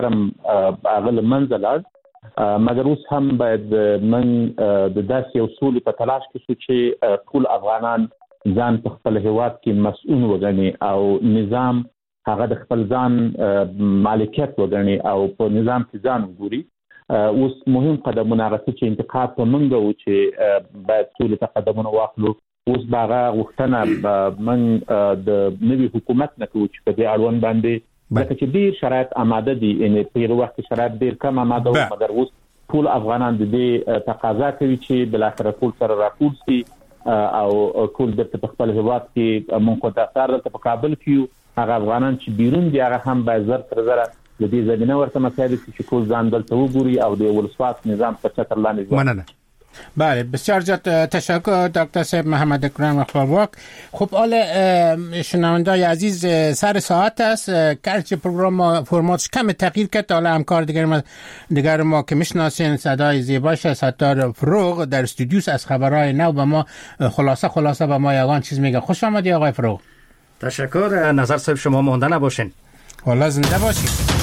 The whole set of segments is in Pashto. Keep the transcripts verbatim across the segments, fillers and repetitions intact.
هم اغل منزل مګر اوس هم باید من د داسې یو سولې په تلاش کې شو چې ټول افغانان ځان په خپل هیواد کې مسؤل وګڼي او نظام هغه د خپل ځان مالکیت وګڼي او په نظام کې ځان وګوري. اوس مهم قدمونه راځي چې انتقاد په منګه و چې باید ټول تقدمونه واخلو. اوس باغه غوښتنه من د نوي حکومت نه کوي چې په دې اړوند باندې ځکه چې ډیر شرایط آماده دي ان په یو وخت شرایط ډیر کم آماده و مګر اوس ټول افغانان د دې تقاضا کوي چې بل اخر ټول سره راټول شي او ټول د خپل هیواد کې مونږ ته تاسو په کابل کې هغه افغانان چې بیرون دي هغه هم باید زر تر زر د دې زمينه ورته مساعد چې ټول ځان دلته وګوري او د ولسواک نظام په چتر لاندې مننه. بله بسیار زیاد تشکر دکتر صاحب محمد اکرم خپلواک. خب حالا شنوندای عزیز سر ساعت است گرچه پروگرام فرماتش کم تغییر کرد. حالا همکار دیگر ما دیگر ما که میشناسین صدای زیباش ستار فروغ در استودیوس از خبرهای نو به ما خلاصه خلاصه به ما یگان چیز میگه. خوش آمدید آقای فروغ. تشکر. نظر صاحب شما مونده نباشین. حالا زنده باشید.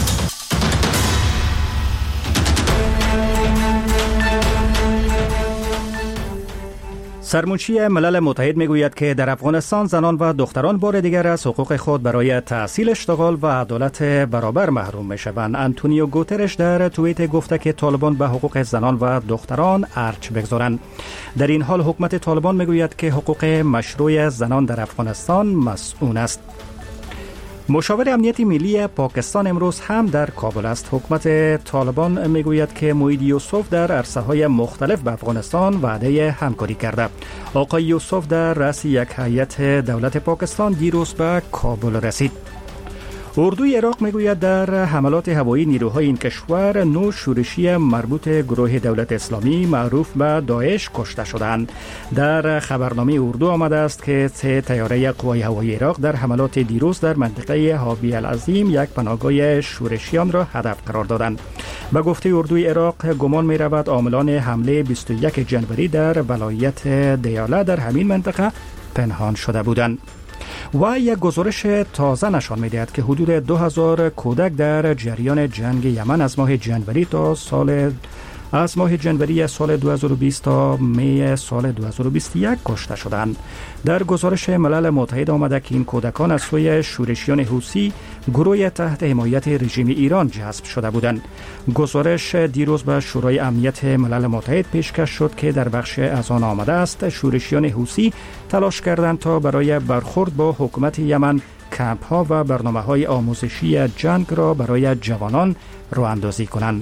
سرمنشی ملل متحد میگوید که در افغانستان زنان و دختران بار دیگر از حقوق خود برای تحصیل، اشتغال و عدالت برابر محروم میشوند. آنتونیو گوترش در توییت گفته که طالبان به حقوق زنان و دختران ارج بگذارند. در این حال حکومت طالبان میگوید که حقوق مشروع زنان در افغانستان مسئول است. مشاور امنیت ملی پاکستان امروز هم در کابل است. حکومت طالبان میگوید که موید یوسف در عرصه‌های مختلف به افغانستان وعده همکاری کرده. آقای یوسف در رأس یک هیئت دولت پاکستان دیروز به کابل رسید. اردوی عراق میگوید در حملات هوایی نیروهای این کشور نو شورشی مربوط گروه دولت اسلامی معروف به داعش کشته شدند. در خبرنامه اردو آمده است که سه طیاره قوای هوایی عراق در حملات دیروز در منطقه حابی العظیم یک پناهگاه شورشیان را هدف قرار دادند. به گفته اردوی عراق گمان می رود عاملان حمله بیست و یکم ژانویه در ولایت دیاله در همین منطقه پنهان شده بودند. و یک گزارش تازه نشان می‌دهد که حدود دو هزار کودک در جریان جنگ یمن از ماه ژانویه تا سال از ماه ژانویه سال دو هزار و بیست تا می سال دو هزار و بیست و یک کشته شدند. در گزارش ملل متحد آمده که این کودکان از سوی شورشیان حوثی گروه تحت حمایت رژیم ایران جذب شده بودند. گزارش دیروز به شورای امنیت ملل متحد پیشکش شد که در بخش از آن آمده است شورشیان حوثی تلاش کردند تا برای برخورد با حکومت یمن کمپ ها و برنامه های آموزشی جنگ را برای جوانان راه اندازی کنند.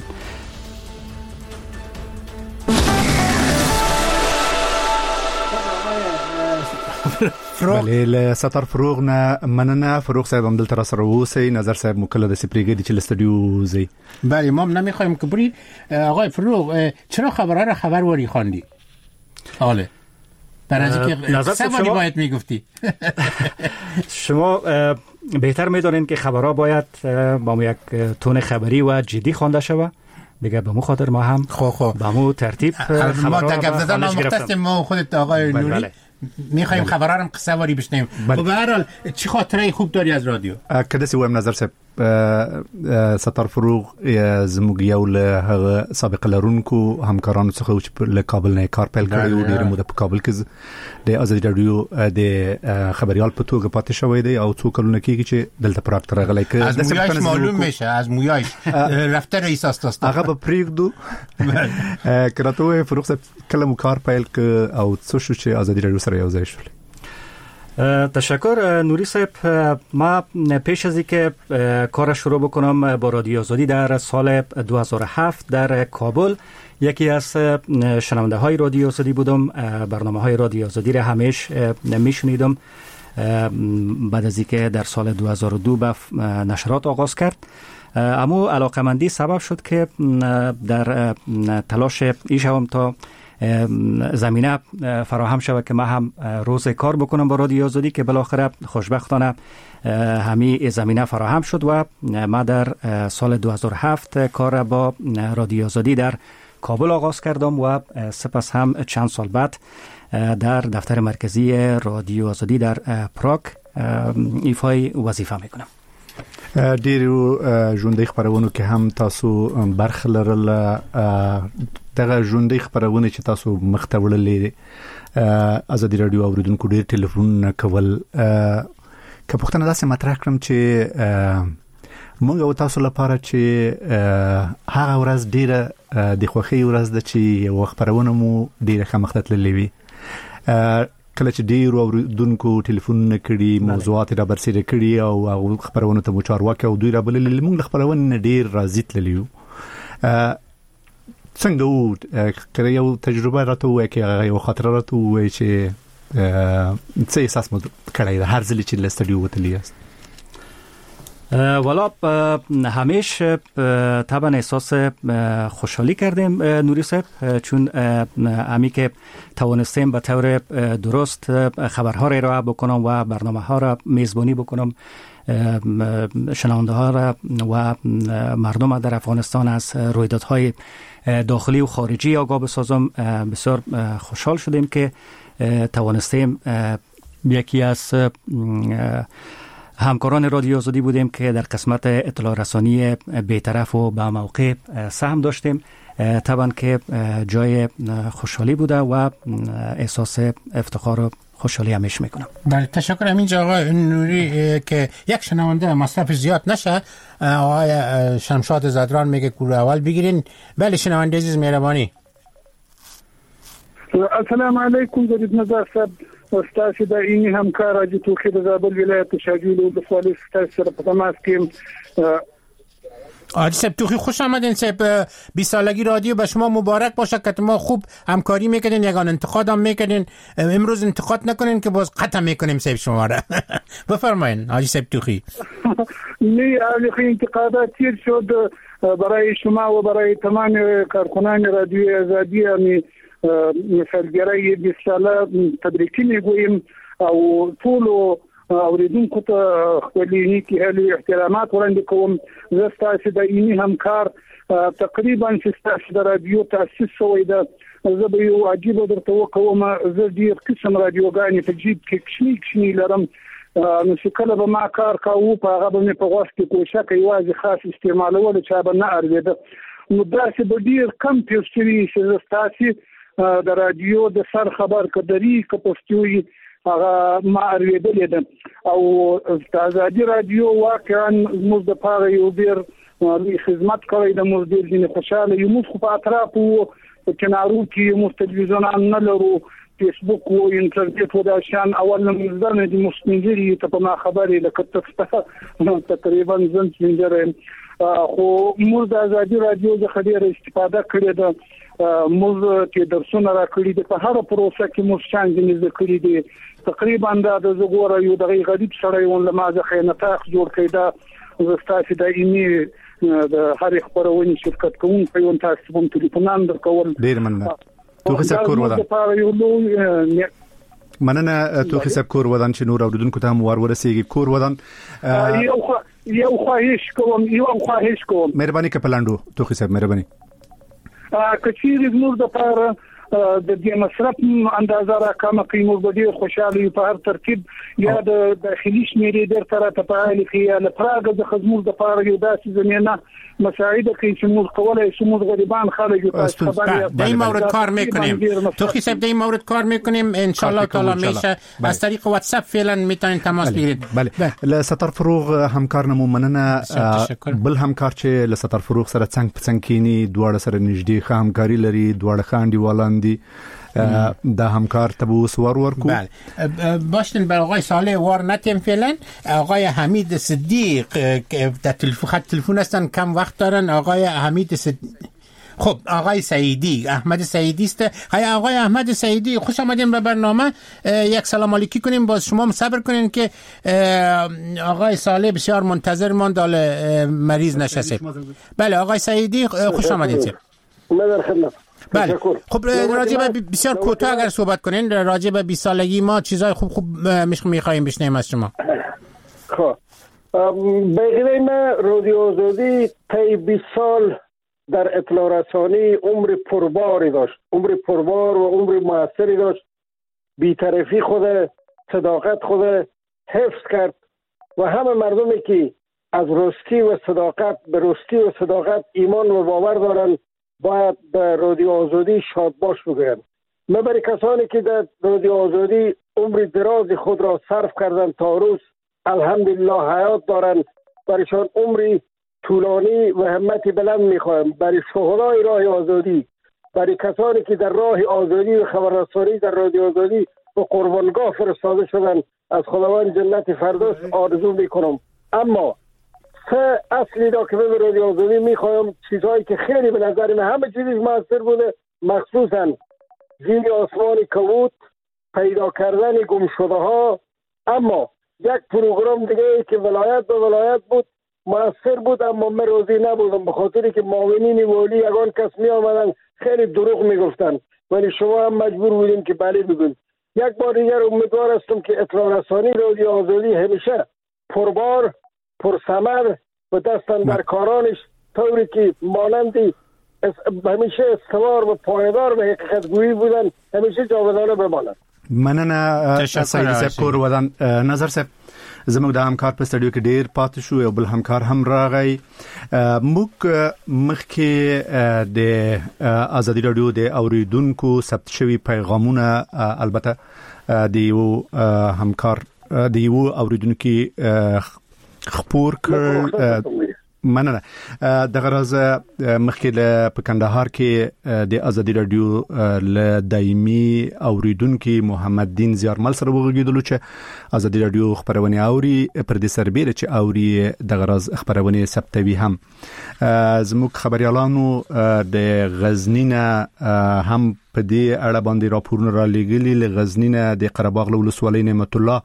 بله ستار فروغ نه مننه. فروغ صاحب هم دلته را سره اوسئ. نظر صاحب مکله د سپریګی چې استودیو زی. بله ما هم نمیخوایم که بری. آقای فروغ چرا خبرها را خبر واری خواندی؟ آله در از اینکه سوالی باید میگفتی. شما بهتر میدونین که خبرها باید با یک تون خبری و جدی خوانده شود. دیگه به مو خاطر ما هم خو خو به مو ترتیب خبرها را خانش گرفتم. ما خودت آقای بل نوری بله. میخوایم خبرها هم قصه واری بشنیم. بله. به هر حال چی خاطره خوب داری از رادیو؟ کده سی ویم نظر صاحب ستار فروغ زموږ یو له هغه سابقه لرونکو همکارانو څخه چې له کابل نه کار پیل کړی و. ډېر موده په کابل کې د ازادي رادیو د خبريال په توګه پاتې شوی دی او څو کلونه کېږي چې دلته پراکټ راغلی که از مویایش معلوم میشه. از مویایش رفته رئیس است هغه به پریږدو. کراته فروغ صاحب کله مو کار پیل ک او څه شو چې ازادي رادیو سره یو ځای شول؟ تشکر نوری صاحب. ما پیش از اینکه کار شروع بکنم با رادیو آزادی در سال دو هزار و هفت در کابل یکی از شنونده های رادیو آزادی بودم. برنامه های رادیو آزادی را همیشه میشنیدم. بعد از اینکه در سال دو هزار و دو به نشرات آغاز کرد، اما علاقمندی سبب شد که در تلاش ایشم تا زمینه فراهم شود که ما هم روز کار بکنم با رادیو آزادی، که بالاخره خوشبختانه همین زمینه فراهم شد و ما در سال دو هزار و هفت کار با رادیو آزادی در کابل آغاز کردم و سپس هم چند سال بعد در دفتر مرکزی رادیو آزادی در پراگ ایفای وظیفه میکنم. ډیرو ژوندۍ خبرونه کې هم تاسو برخه لرل. دغه ژوندۍ خبرونه چې تاسو مخته وړلې ازادي رادیو اوریدونکو ډیر ټلیفون کول، که پوښتنه داسې مطرح کړم چې موږ او تاسو لپاره چې هغه ورځ ډیره د خوښۍ ورځ ده چې یو خبرونه مو ډیره ښه مخته تللې وي، کله چې ډیر اوریدونکو ټلیفون کړي، موضوعات را برسېره کړي او هغه خبرونه ته مو چارواکي او دوی را بللې، موږ خبرونه ډیر راضي تللیو. څنګه وو کله یو تجربه راته وای کې هغه یو خاطره راته وای چې څه احساس مو کړی هر ځل چې لستډیو وتلی است؟ والا همیشه طبعا احساس خوشحالی کردیم نوری صاحب، چون امی که توانستیم به طور درست خبرها را ارائه بکنم و برنامه ها را میزبانی بکنم، شنونده ها را و مردم در افغانستان از رویدادهای داخلی و خارجی آگاه بسازم. بسیار خوشحال شدیم که توانستیم یکی از همکاران رادیو آزادی بودیم که در قسمت اطلاع رسانی بی‌طرف و با موقع سهم داشتیم. طبعا که جای خوشحالی بوده و احساس افتخار و خوشحالی همیشه میکنم. بله تشکر. همینجا آقای نوری که یک شنونده مصرف زیاد نشه، آقای شمشاد زدران میگه گروه اول بگیرین. بله شنونده عزیز مهربانی. السلام علیکم جدید نظر صاحب، استاد د اینی همکار راجی توخی د زابل ولایت شاجول او د فوالي ستاسو سره په تماس کې. آجی صاحب توخی خوش آمدین صاحب. بیست سالگی رادیو به شما مبارک باشه که ما خوب همکاری میکنین، یگان انتقاد هم میکنین. امروز انتقاد نکنین که باز قطع میکنیم صاحب شما را. بفرمایین آجی صاحب توخی. نه علی انتقادات تیر شد برای شما و برای تمام کارکنان رادیو آزادی. یعنی مثالګرای بیست ساله تبریکی میگویم او ټول اوریدونکو ته خپل نیکی هلي احترامات وړاندې کوم. زه ستاسو د اینی همکار تقریبا چې ستاسو د رادیو تاسیس شوی ده، زه به یو عجیب درته وکوم. زه ډیر قسم رادیوګانې په جیب کې کښنی کښنی لرم، نو چې کله به ما کار کاوه په هغه باندې په غوښ کې کوشش کوي خاص استعمالول چې به نه اورېده. نو داسې به ډیر کم پیوستري چې ستاسو د رادیو د سر خبر کدري کپستوي هغه ما اورېدلې ده. او د آزادي رادیو واقعا موږ د پاره یو ډیر لوی خدمت کوي، د موږ ډیر دي خوشاله یو. موږ په اطرافو په کنارو کې موږ تلویزیون نه لرو، فیسبوک او انټرنیټ و دا شان اول نظر نه دي مستنجري ته په ما خبرې لکه تاسو تقریبا ځن څنګه خو موږ د آزادي رادیو څخه ډیر استفاده کړې ده. موږ چې درسونه راکړي دي په هر پروسه کې موږ څنګه ذکرې دي. تقریبا دا د زګوره یو دغه غریب سره یو لمازه خینتاخ جوړ کړي دا زستاسي د اینی د هر خبرونې شرکت کوم په یو تاسو په ټلیفون درکول. ډیر مننه. توخی صاحب کور ودان. مننه توخی صاحب کور ودان چې نور اوریدونکو ته مو ورسیږي. کور ودان یو یو خواهش کوم یو خواهش کوم مهرباني کپلاندو توخی صاحب مهرباني کچیر زموږ د پاره د دې مصرف اندازه را کم قیمت بډیر خوشاله په هر ترتیب یا د داخلي شمیرې در سره تفاعل کوي. له پراګه د خدمت د پاره یو داسې زمينه مساعده کوي چې موږ کولای شو موږ غریبان خلک یو خبر در این مورد کار میکنیم. توخی صاحب در این مورد کار میکنیم ان شاء الله تعالی میشه. از طریق واتساپ فعلا میتونین تماس بگیرید. بله له ستر فروغ همکار نمو مننه. بل همکار چې له ستر فروغ سره څنګه څنګه کینی دواړه سره نږدې همکاري لري، دواړه خاندي والان دا همکار تبو سوار ورکو. بله باشتن بر آقای صالح وار نتیم فعلا. آقای حمید صدیق در تلفن خط تلفن هستن، کم وقت دارن. آقای حمید صدیق. خب آقای سعیدی احمد سعیدی است. های آقای احمد سعیدی خوش آمدین به برنامه. یک سلام علیکی کنیم، باز شما صبر کنین که آقای صالح بسیار منتظر ماند مریض نشسته. بله آقای سعیدی خوش آمدین. من خدمت. بله خب راجع به بسیار کوتاه اگر صحبت کنین راجع به بیست سالگی ما چیزای خوب خوب میخوایم بشنویم از شما. خب بگیریم ما رادیو آزادی طی بیست سال در اطلاع رسانی عمر پرباری داشت، عمر پربار و عمر موثری داشت. بی‌طرفی خود، صداقت خود حفظ کرد و همه مردمی که از راستی و صداقت به راستی و صداقت ایمان و باور دارن باید به رادیو آزادی شادباش بگویم. من برای کسانی که در رادیو آزادی عمر دراز خود را صرف کردن تا روز الحمدلله حیات دارن، برایشان عمری طولانی و همتی بلند میخوایم. برای شهدای راه آزادی، برای کسانی که در راه آزادی و خبررسانی در رادیو آزادی به قربانگاه فرستاده شدن، از خداوند جنت فردوس آرزو میکنم. اما سه اصلی را که به رادیو آزادی میخوایم، چیزهایی که خیلی به نظر من همه چیزی موثر بوده، مخصوصا زیر آسمان کبود، پیدا کردن گمشده ها. اما یک پروگرام دیگه که ولایت به ولایت بود موثر بود، اما من راضی نبودم به خاطری که معاونین والی یگان کس می آمدن خیلی دروغ میگفتن، ولی شما هم مجبور بودیم که بله بگویم. یک بار دیگر امیدوار هستم که اطلاع رسانی رادیو آزادی همیشه پربار، پرثمر و دستن در کارانش طوری که مانندی همیشه استوار و پایدار به حقیقت گویی بودن همیشه جاودانه بماند. مننه سید صاحب کور ودان نظر صاحب زموږ د همکار په سټډیو کې ډیر پاتې شو، یو بل همکار هم راغی. موږ مخکې د ازادي رادیو د اوریدونکو ثبت شوی پیغامونه البته د یو همکار د یو اوریدونکو خبر کړ. مننه. د غرض مخکې په کندهار کې د ازادي رادیو ل دایمي اوریدونکو محمد دین زیارمل سره وغږیدلو چې ازادي رادیو خبرونه اوري پر دې سربېره چې اوري د غرض خبرونه ثبتوي. هم زموږ خبريالانو د غزنینه هم په دې اړه باندې راپورونه را لېږلي. ل غزنینه د قرهباغ ولسوالۍ نعمت الله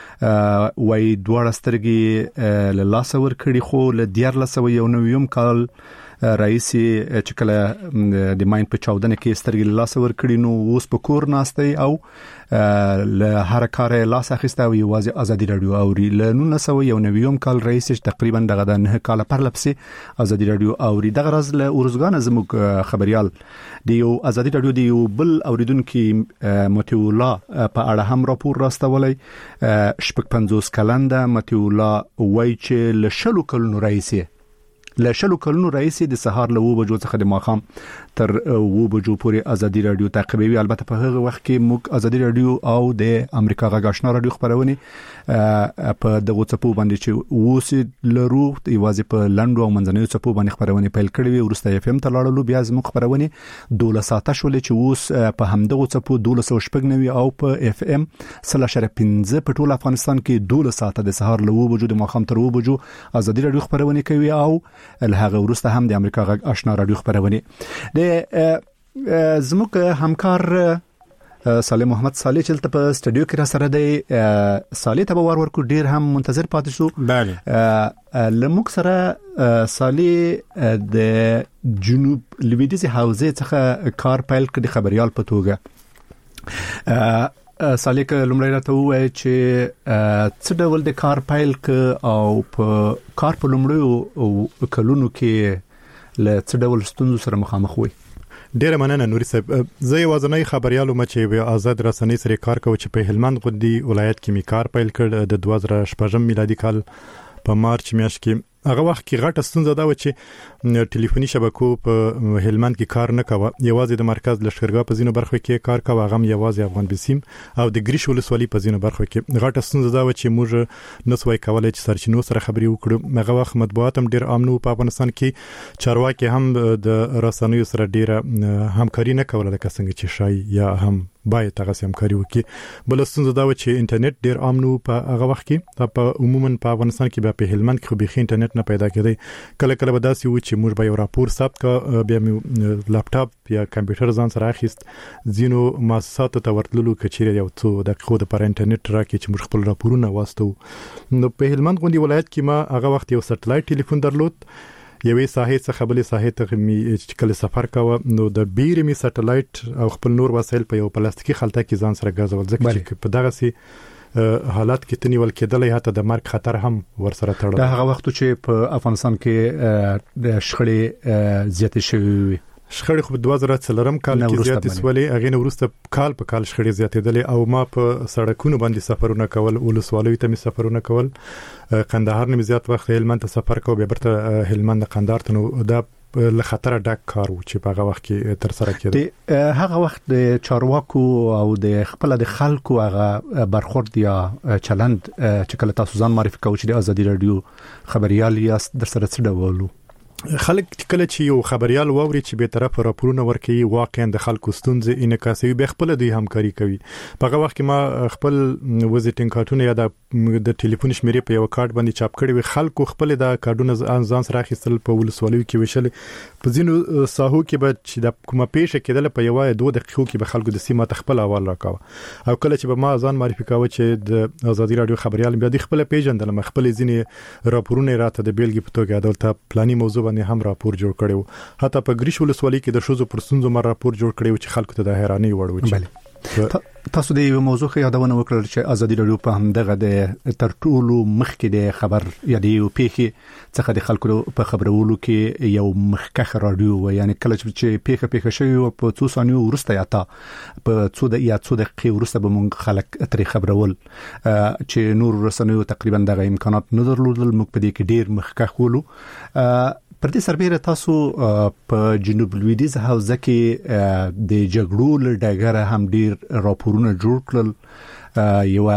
وای دوه سترګې له لاس ور کړی، خو له دیار لسو یو نویم کال رئیس چې کله د ماین په چاودنه کې سترګې له لاس ور کړی، نو اوس په کور ناشته او له هر کار لاس اخیسته او یوازې ازادي رادیو اوري. له نولسو یو نویم کال رئیس تقریبا دغه د نه کال پر لپسې ازادي رادیو اوري. دغه راز له اورزګان زموږ خبريال دی یو ازادي رادیو دی یو بل اوریدونکو متولا په اړه هم راپور راستولای. شپږ پنځوس کلنده متولا وای چې له شلو کلونو رئیس له شلو کلونو رئیس د سهار له و بجو څخه د ماخام تر و بجو پورې ازادي رادیو تعقیبوي. البته په هغه وخت کې موږ ازادي رادیو او د امریکا غږ آشنا رادیو خبرونه په دغه څپو باندې چې اوس لرو یوازې په لندو او منځنیو څپو باندې خبرونه پیل کړې وي. ورسته اف ام ته لاړلو، بیا زموږ خبرونه دوله ساعته شولې چې اوس په همدغه څپو دوله سو شپږ نوي او په اف ام سل شر پنځه په ټول افغانستان کې دوله ساعته د سهار له و بجو د ماخام تر و بجو ازادي رادیو خبرونه کوي، او الهغه ورسته هم د امریکا غږ آشنا رادیو خبرونه. د زموږ همکار صالح محمد صالح چلته په سټډیو کې را سره دی. صالح ته ور ورکو ډیر هم منتظر پاتې شو. بله لموږ سره صالح د جنوب لویدیځ حوزې څخه کار پیل کړي خبريال په توګه. صالح که لمړی راته وایي چې څه ډول د کار پیل ک او په کار په لمړیو کلونو کې له څه ډول ستونزو سره مخامخ وي؟ ډیر مننه نوري صاحب. زه یوازنی خبريالو مچې و آزاد رسنۍ سره کار کوم چې په هلمند غوندي ولایت کې می کار پیل کړ د دوه زره شپږم میلادي کال په مارچ میاشت کې. هغه وخت کې غټه ستونزه دا و چې ټلیفوني شبکو په هلمند کې کار نه کاوه، یوازې د مرکز لشکرګاه په زینو برخو کې کار کاوه، هغه یوازې افغان بسیم او د ګریش ولسوالۍ په زینو برخو کې. غټه ستونزه دا و چې موږ نسوای کولای چې سرچینو سره خبري وکړو. هغه وخت مطبوعات هم ډیر عام نو په افغانستان کې، چارواکي هم د رسنیو سره ډیره همکاري نه کوله لکه څنګه چې شای یا هم باید تاسو همکاري وکړي. بل ستونزه دا و چې انټرنیټ ډیر عام نو په هغه وخت کې، په عموما په افغانستان کې به په هلمند کې خو به انټرنیټ نه پیدا کېدی. کله کله به داسې و چې موږ به یو راپور ثبت کا، بیا مو لپټاپ یا کمپیوټر ځان سره اخیست، زینو مؤسساتو ته ورتللو کچېره یو څو دقیقو د پر انټرنیټ راکې چې موږ خپل راپورونه واستو. نو په هلمند غوندي ولایت کې ما هغه وخت یو سټلایټ ټلیفون درلود، یوې ساحې څخه بلې ساحې ته می کله سفر کاوه، نو د بیرې می سټلایټ او خپل نور وسایل په یو پلاستیکي خلطه کې ځان سره غځول، ځکه چې په دغه سي حالات کې تنیول کېدلې حتی د مرګ خطر هم ورسره تړل. دا هغه وخت چې په افغانستان کې د شخړې زیاتې شوې. شخړې خو دوه زره څلورم کال کې زیاتې سولې، هغه نو وروسته کال په کال شخړې زیاتېدلې او ما په سړکونو باندې سفرونه کول، ولسوالیو ته می سفرونه کول، قندهار نه زیات وخت هلمند ته سفر کوم، به برته هلمند قندهار ته نو دا له خطر ډک کار و چې په هغه وخت کې تر سره کېده. هغه وخت د چارواکو او د خپل د خلکو هغه برخورد یا چلند چې کله تاسو ځان معرفي کوئ چې د ازادي رادیو خبريال یاست، در سره څه ډول خلک کله چې یو خبريال ووري چې به طرف راپورونه ورکوي، واقعا د خلکو ستونزې انعکاسوي، به خپل دوی همکاري کوي. په هغه وخت کې ما خپل وزټینګ کارتونه یا د ټلیفون شمیرې په یو کارت باندې چاپ کړی وي، خلکو خپل د کارډونه ځان سره اخیستل، په ولسوالیو کې وشل، په ځینو ساحو کې به چې د کومه پیښه کېدله په یو دوه دقیقو کې به خلکو د سیمه تخپل اول راکاوه. او کله چې به ما ځان معرفي کاوه چې د ازادي رادیو خبريال بیا د خپل پیژندل، خپل ځینې راپورونه راته د بیلګې په توګه عدالت پلاني موضوع باندې هم راپور جوړ کړو. حتی په ګریش ولسوالۍ کې د شوزو پر ستونزو مر راپور جوړ کړو چې خلکو ته د حیرانۍ وړ و. بله تاسو د یو موضوع خو یادونه وکړل چې ازادي رادیو په همدغه د تر ټولو مخکې د خبر یا د یو پیښې څخه د خلکو په خبرولو کې یو مخکخ رادیو و، یعنی کله چې پیښه پیښه شوی په څو ثانیو وروسته یا تا په څو د یا څو دقیقې وروسته به مونږ خلک ترې خبرول چې نور رسنیو تقریبا دغه امکانات نه درلودل، موږ په دې کې ډیر مخکخ ولو. پر دې سربېره تاسو په جنوب لویدیځ حوزه کې د جګړو لړګره هم ډیر راپورونه جوړ کړل، یو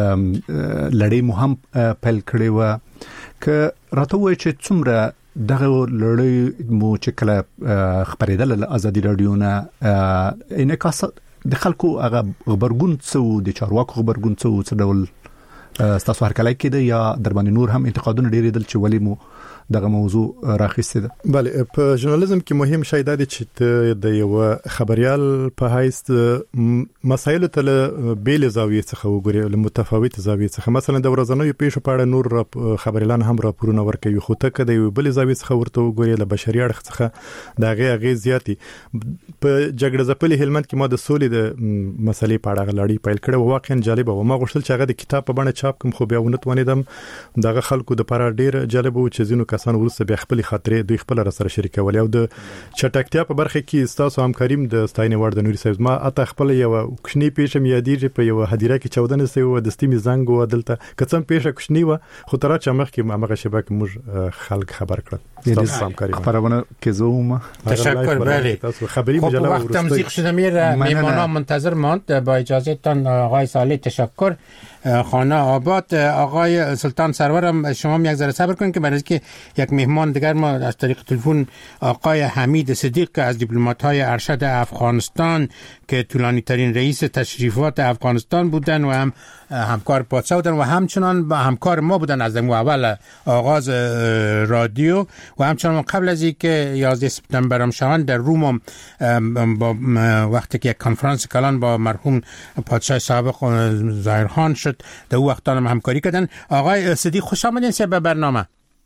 لړۍ مو هم پیل کړې و. که راته وایي چې څومره دغه لړۍ مو چې کله خبرېدل له ازادي رادیو نه انعکاس د خلکو هغه خبرګون څه، د چارواکو خبرګون څه، څه ډول تاسو هرکلی کېده یا در باندې نور هم انتقادونه ډېر دل چې ولی مو دغه موضوع راخیسته ده؟ بله، په ژورنالیزم کې مهم شی دا دی چې د یو خبريال په حیث مسایل ته له بیل زاویې څخه وګوري، له متفاوت زاویې څخه. مثلا د ورځنیو پیښو په اړه نور خبريالان هم راپورونه ورکوي، خو ته کده یو بل زاویې څخه ورته وګوري، له بشري اړخ څخه دا غي غي زیاتی. په جګړه ځپلې هلمند کې ما د سولې د مسلې په اړه لړۍ پیل کړه، واقعا جالب و. ما غوښتل چې هغه د کتاب په بڼه چاپ کوم، خو بیا ونه توانیدم. دغه خلکو د لپاره ډیر جالب و چې زینو کسان ورسره بیا خپل خاطرې دوی خپل را سره شریکول. او د چټکتیا په برخه کې تاسو همکاریم د ستاینې وړ د نوري صاحب. ما اته خپل یو کوچنی پیښه مې یادېږي، په یو هدیره کې چودنه سي و د ستیمي زنګ و دلته کڅم پیښه کوچنی و، خو تر چې مخ کې هغه شبکه موږ خلک خبر کړل. تاسو همکاریم خبرونه که زوم تشکر. بله تاسو خبری مجله وقت تمزیق شده میره، میمانا منتظر ماند. با اجازهتان آقای صالح تشکر. خانه آباد آقای سلطان سرورم شما یک ذره صبر کنید که برای اینکه یک مهمان دیگر ما از طریق تلفن آقای حمید صدیق که از دیپلمات‌های ارشد افغانستان که طولانی ترین رئیس تشریفات افغانستان بودن و هم همکار پادشاه بودن و همچنان با همکار ما بودن از اول آغاز رادیو و همچنان قبل از اینکه یازده سپتامبر هم شوند در روم با وقتی که یک کنفرانس کلان با مرحوم پادشاه سابق ظاهرخان شد در اون وقت هم همکاری کردن. آقای صدیق خوش آمدین به برنامه.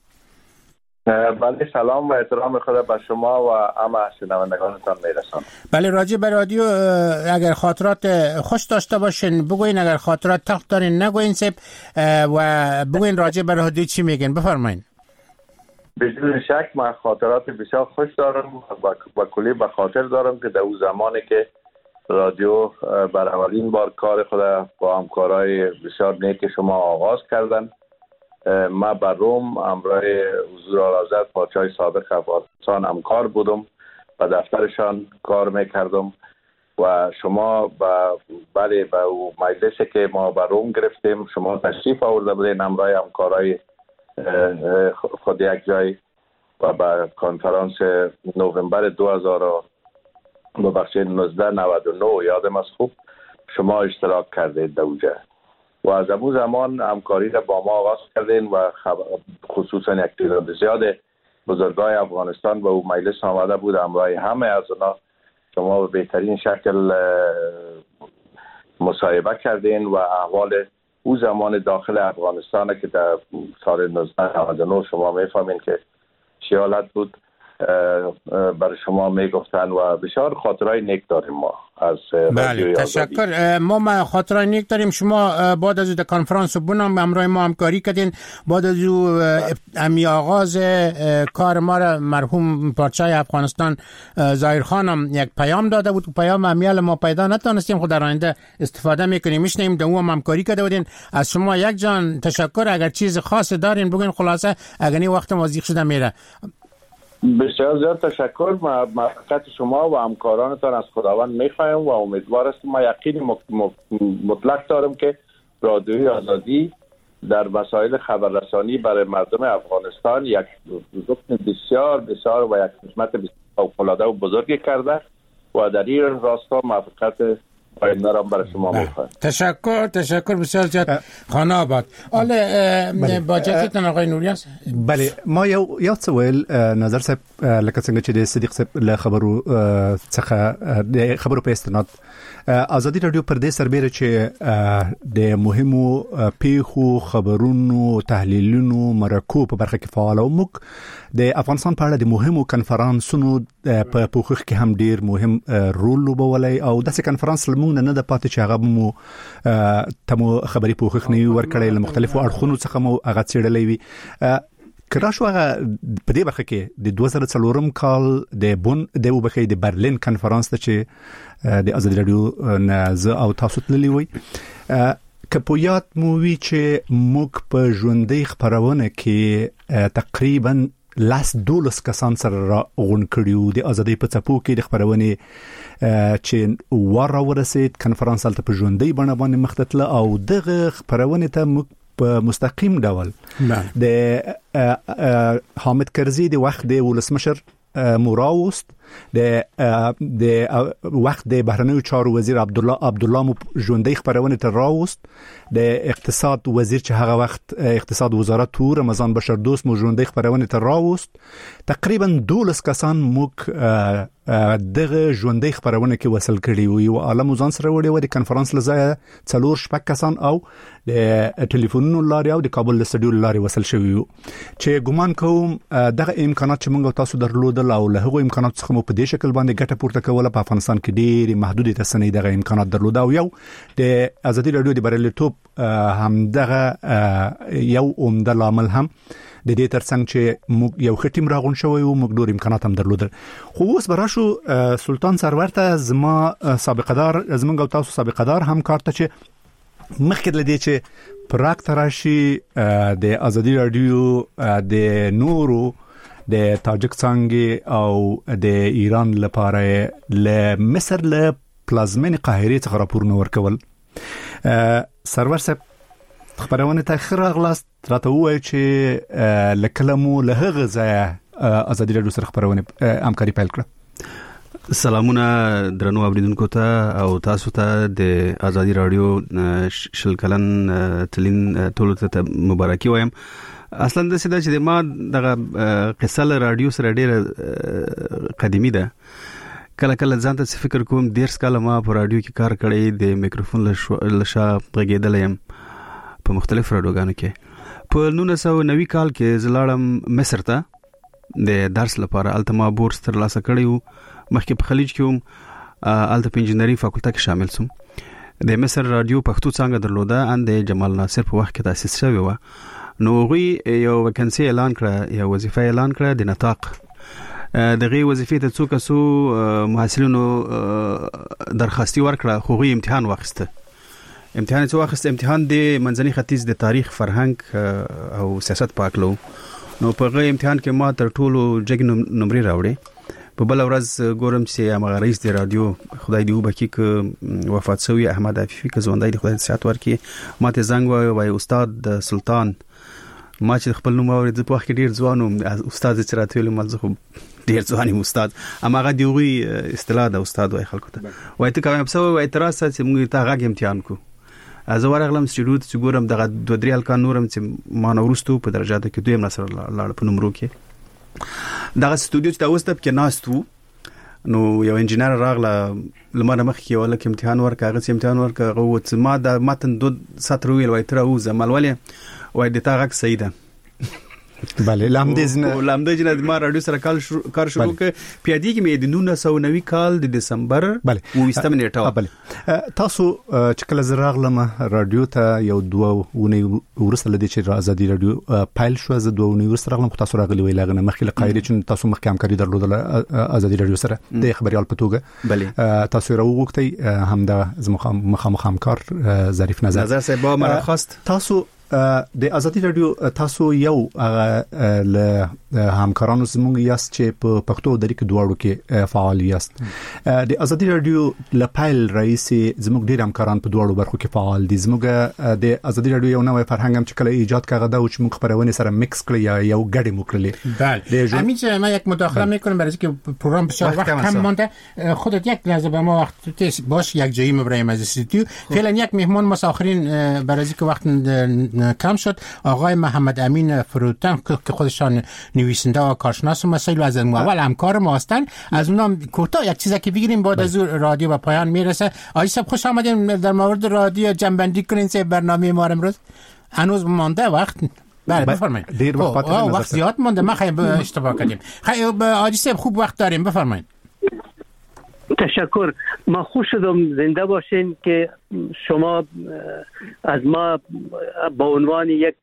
بله سلام و احترام خدا به شما و همه شنوندگانتان میرسانم. بله راجع به رادیو اگر خاطرات خوش داشته باشین بگوین، اگر خاطرات تلخ دارین نگوین سب و بگوین راجع به رادیو چی میگین، بفرمایید. بدون شک من خاطرات بسیار خوش دارم و با کلی به خاطر دارم که در اون زمانی که رادیو بر اولین بار کار خود با همکارای بسیار نیک شما آغاز کردن، ما بر روم همراه حضور اعلیحضرت پادشاه سابق افغانستان همکار بودم و دفترشان کار میکردم و شما با بله با مجلسی که ما بر روم گرفتیم شما تشریف آورده بودین همراه همکارای خود یک جای و با کنفرانس نوامبر دو هزار ببخشید نوزده نود و نه یادم از خوب شما اشتراک کردید در اونجا و از اون زمان همکاری را با ما آغاز کردین و خصوصا یک تعداد زیاد بزرگای افغانستان به اون مجلس آمده بود، همراه همه از اونا شما به بهترین شکل مصاحبه کردین و احوال او زمان داخل افغانستان که در سال نوزده نود و نه شما میفهمین که چه حالت بود برای شما میگفتن و بسیار خاطرهای نیک داریم ما از بله تشکر. ما ما خاطرهای نیک داریم. شما بعد از در کنفرانس بونم همراه ما همکاری کردین. بعد از امی آغاز کار ما را مرحوم پادشاه افغانستان ظاهر خان هم یک پیام داده بود. پیام امیال ما پیدا نتونستیم، خود در آینده استفاده میکنیم میشنیم. در اون همکاری کرده بودین. از شما یک جان تشکر. اگر چیز خاص دارین بگین، خلاصه اگر این وقت موضوع شده میره. بسیار زیاد تشکر. موفقیت شما و همکارانتان از خداوند میخوایم و امیدوار هستم. ما یقین مطلق دارم که رادیوی آزادی در مسائل خبررسانی برای مردم افغانستان یک رکن بسیار بسیار و یک خدمت بسیار فوق‌العاده و بزرگی کرده و در این راستا موفقیت پایدار را برای شما میخوایم. تشکر تشکر بسیار زیاد. خانه آباد. حالا با جاتتون آقای نوریان. بله ما یو یو سوال نظر صاحب لکه څنګه چې د صدیق صاحب له خبرو څخه د خبرو په استناد ازادي رادیو پر دې سربېره چې د مهمو پیښو خبرونو تحلیلونو مرکو په برخه کې فعال او موږ د افغانستان په اړه د مهمو کنفرانسونو په پوښښ کې هم ډیر مهم رول لوبولای او داسې کنفرانس لمونږ نه د پاتې چې هغه مو تمو خبري پوښښ نه ورکړی له مختلفو اړخونو څخه مو هغه څېړلې وي. کله شو هغه په دې برخه کې د دوه زره څلورم کال د بون د وبخې د برلین کنفرانس ته چې د ازادي رادیو نه ز او تاسو تللی وي کپویات مو وی چې موږ په ژوندۍ خبرونه کې تقریبا لاس دولس کسان سره را غون کړیو د ازادي په څپو کې د خبرونه چې ور ورسید کنفرانس الته په ژوندۍ بڼه باندې مختتله او دغه خبرونه ته موږ په مستقیم ډول د حامد کرزي د وخت د ولسمشر موراوست د د وخت د بهرنیو چارو وزیر عبد الله عبد الله مو ژوندۍ خبرونه ته راوست د اقتصاد وزیر چې هغه وخت اقتصاد وزارت تو رمضان بشر دوست مو ژوندۍ خبرونه ته راوست. تقریبا دولس کسان موږ دغه ژوندۍ خبرونه کې وصل کړي وو او عالم ځان سره وړي و د کنفرانس لزای څلور شپږ کسان او د ټلیفونونو لاري او د کابل له سټډیو لاري وصل شوی وو چې ګومان کوم دغه امکانات چې موږ تاسو درلودل او له هغه امکانات څخه مو په دې شکل باندې ګټه پورته کوله په افغانستان کې ډېری محدودې تسنۍ دغه امکانات درلود او یو د ازادي رادیو د بریالیتوب هم دغه یو عمده لامل هم د دې ترڅنګ چې موږ یو ختم راغون شوی او موږ ډور امکانات هم درلودل. خو اوس براشو سلطان سرور ته زما سابقه دار زمونږ او تاسو سابقه دار هم کارته چې مخکې لدی چې پراک تراشي د ازادي رادیو د نورو د تاجک څنګه او د ایران لپاره ل مصر له پلازمین قاهره څخه راپورونه ورکول. سرور صاحب خبرونه تاخیر اغلاست راته وای چې لکلمو له هغه ځای ازادي رادیو سره خبرونه همکاري پیل کړه. سلامونه درنو اوریدونکو ته او تاسو ته د ازادي رادیو شل کلن تلین ټول ته مبارکي وایم. اصلا د سده چې د ما دغه قصه له رادیو سره ډیره قدیمی ده. کله کله ځان ته فکر کوم ډیر کله ما په رادیو کې کار کړی د میکروفون له شا غږیدل یم په مختلف رادیوګانو کې. په نولس سوه نوي کال کې زلاړم مصر ته د درس لپاره التما بورس ترلاسه کړی. مخکې په خلیج کې هم الته په انجینری فاکولټه کې شامل سوم. د مصر رادیو پښتو څنګه درلوده ان د جمال ناصر په وخت کې تاسیس شوی و. نو غوی یو وکنسی اعلان کړه یا وظیفه اعلان کړه د نطاق. دغه وظیفې ته څوک سو محصلینو درخواستي ورکړه خو غوی امتحان واخیسته. امتحان څو واخیسته امتحان د منځني ختیځ د تاریخ فرهنګ او سیاست پاکلو. نو په غو امتحان کې ما تر ټولو جګ نمرې راوړې. په بل ورځ ګورم چې هغه رئیس د رادیو خدای دی وبکی ک وفات شوی احمد عفیفی ک ژوندۍ د خدای صحت ورکړي. ما ته زنګ وای استاد سلطان ما چې خپل نوم اورید په وخت کې ډیر ځوانو استاد چې راتلو مل زه ډیر ځواني استاد اما هغه دیوغي اصطلاح د استاد وای خلکو ته وای ته کوم څه وای اعتراض چې موږ ته غږ امتحان کو. از ورغلم سټډیو ته ګورم دغه دوه درې الکان نورم چې ما نورستو په درجه کې دویم نصر لاړ په نمبرو کې. دغه سټډیو چې تاسو ته کې ناستو نو یو انجینر راغله لمر مخ کې ولکه امتحان ورکا غو امتحان ورکا غو چې ما د متن دو ساتر ویل وای تر او زمال ولې وای د تا غږ صحیح ده بله لامدې نه لامدې نه ما رادیو سره کال کار شروع ک پیادي کې مې د نولس سوه نوي کال د دسمبر ویستم نیټه. بله تاسو چې کله زراغلم رادیو ته یو دوه ونی ورسره لدی چې آزادي رادیو پایل شو از دوه ونی ورسره راغلم خو تاسو راغلی وی لاغنه مخکې قایری چې تاسو مخکې همکاري درلودله آزادي رادیو سره د خبريال په توګه. بله تاسو راوغوختي هم د مخامخ همکار ظریف نظر نظر صاحب با مرخصت تاسو د آزادي رادیو تاسو یو له همکارانو زموږ یاست چې په پښتو درې کې دواړو کې فعال یاست. د آزادي رادیو لپایل رئیس زموږ ډیر همکاران په دواړو برخو کې فعال دي. زموږ د آزادي رادیو یو نوې فرهنګ هم چې کله ایجاد کړه دا چې موږ خبرونه سره میکس کړی یا یو ګډه مو کړلې. بله همین که من یک مداخله میکنم برای اینکه پروگرام بسیار وقت کم مونده. خودت یک لحظه به ما وقت باش یک جایی مبرایم از استودیو فعلا یک مهمان مساخرین برای اینکه وقت کم شد آقای محمد امین فروتن که خودشان نویسنده و کارشناس مسائل و از اول همکار ما هستند از اونام کوتاه یک چیزی که بگیریم بعد از رادیو به پایان میرسه. آقای صاحب خوش آمدین در مورد رادیو جنبندی کنین سه برنامه ما امروز هنوز مانده وقت. بله بفرمایید. دیر وقت وقت زیاد مونده ما خیلی اشتباه کردیم. خیلی آقای صاحب خوب وقت داریم بفرمایید. تشکر. ما خوش شدم زنده باشین که شما از ما با عنوان یک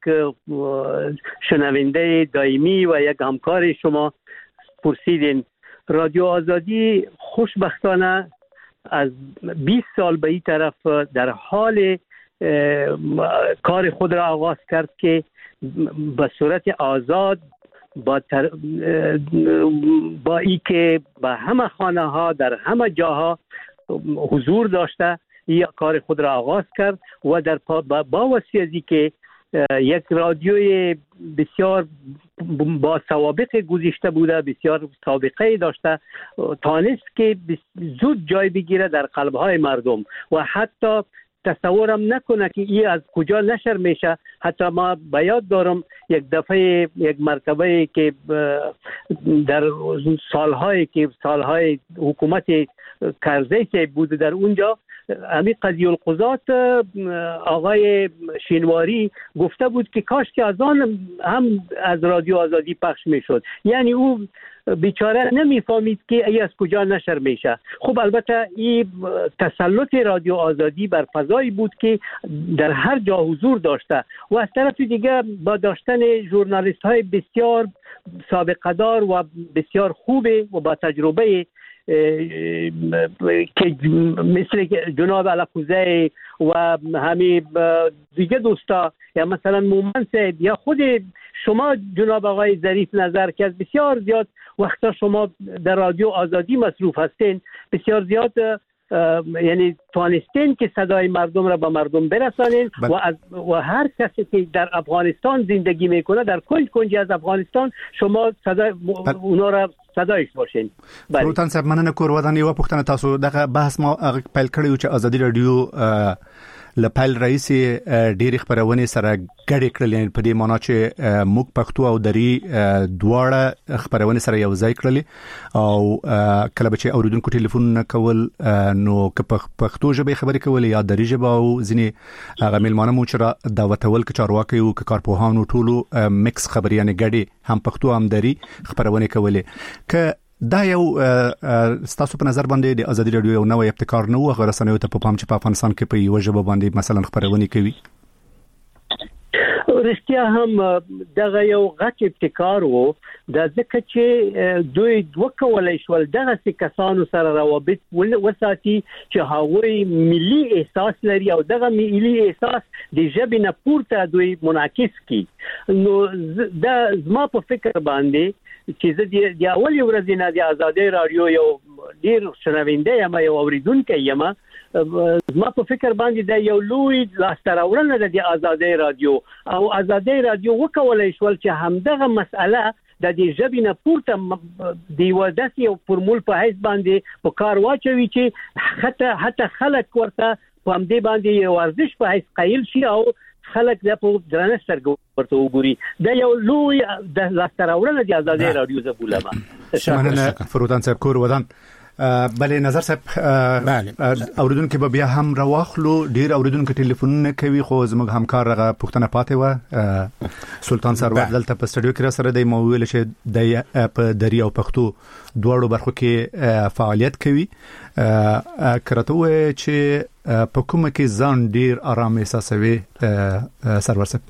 شنونده دائمی و یک همکار شما پرسیدین. رادیو آزادی خوشبختانه از بیست سال به این طرف در حال کار خود را آغاز کرد که به صورت آزاد با تر... با ای که به همه خانه ها در همه جاها حضور داشته این کار خود را آغاز کرد و در پا... با وسیعی که یک رادیوی بسیار با سوابق گذشته بوده بسیار سابقه داشته تانست که زود جای بگیره در قلب‌های مردم و حتی تصورم نکنه که این از کجا نشر میشه. حتی ما به یاد دارم یک دفعه یک مرتبه که در سالهای که سالهای حکومت کرزی بود در اونجا همین قضیه القضات آقای شینواری گفته بود که کاش که از آن هم از رادیو آزادی پخش میشد. یعنی او بیچاره نمیفهمید که ای از کجا نشر میشه. خب البته این تسلط رادیو آزادی بر فضایی بود که در هر جا حضور داشته و از طرف دیگه با داشتن ژورنالیست های بسیار سابقه دار و بسیار خوبه و با تجربه که مثل جناب علاقوزه و همین دیگه دوستا یا مثلا مومن صاحب یا خود شما جناب آقای ظریف نظر که از بسیار زیاد وقتا شما در رادیو آزادی مصروف هستین بسیار زیاد یعنی توانستین که صدای مردم را به مردم برسانین و از و هر کسی که در افغانستان زندگی میکنه در کنج کنجی از افغانستان شما صدای اونا را صدایش باشین. فروتن صاحب مننه کور ودان یو پښتنه تاسو دغه بحث ما پیل کړیو چې آزادي رادیو لپایل رئیس ډېر خبرونه سره ګډې کړل یعنی په دې معنی چې موږ پښتو او دري دواړه خبرونه سره یو ځای کړل او کله چې اوریدونکو ټلیفون کول نو که پښتو ژبه خبرې کول یا دري ژبه او ځینې هغه ملمانه مو چې دعوتول ک چارواکي او ک کارپوهانو ټولو میکس خبري یعنی ګډې هم پښتو هم دري خبرونه کولې ک دا یو ستاسو په نظر باندې د آزادي رادیو یو نوې ابتکار نه و غیر رسنیو ته په پام چې په افغانستان کې په یو ژبه باندې مثلا خبرونه کوي؟ رښتیا هم دغه یو غټ ابتکار وو د ځکه چې دوی وکولای شول دغه کسانو سره روابط وساتي چې هغوی ملي احساس لري او دغه ملي احساس د ژبې نه پورته دوی منعکس کی. نو دا زما په فکر باندې چې زه د اولې ورځې نه د آزادۍ رادیو یو ډیر شنونده یم یو اوریدونکی یم زما په فکر باندې دا یو لوی لاسته راوړنه ده د آزادۍ رادیو او آزادۍ رادیو وکولای شول چې همدغه مسأله د دې ژبې نه پورته د یو داسې یو فرمول په حیث باندې په کار واچوي چې حتی حتی خلک ورته په همدې باندې یو ارزش په حیث قایل شي او خلک د په درنه سترګو ورته وګوري. دا یو لوی د لاسته راوړنه د آزادۍ رادیو زبولمه. مننه فروتن صاحب کور ودان بله نظر صاحب بله اوریدونکو به بیا هم راوخلو ډیر اوریدونکو ټلیفون کوي خو زموږ همکار هغه پښتنه پاتې و سلطان سرور دلته په سټډیو کې را سره دی مو ویل چې د په دری او پښتو دواړو برخو کې فعالیت کوي کرته و چې په کومه کې ځان ډیر آرام احساسوي سرور صاحب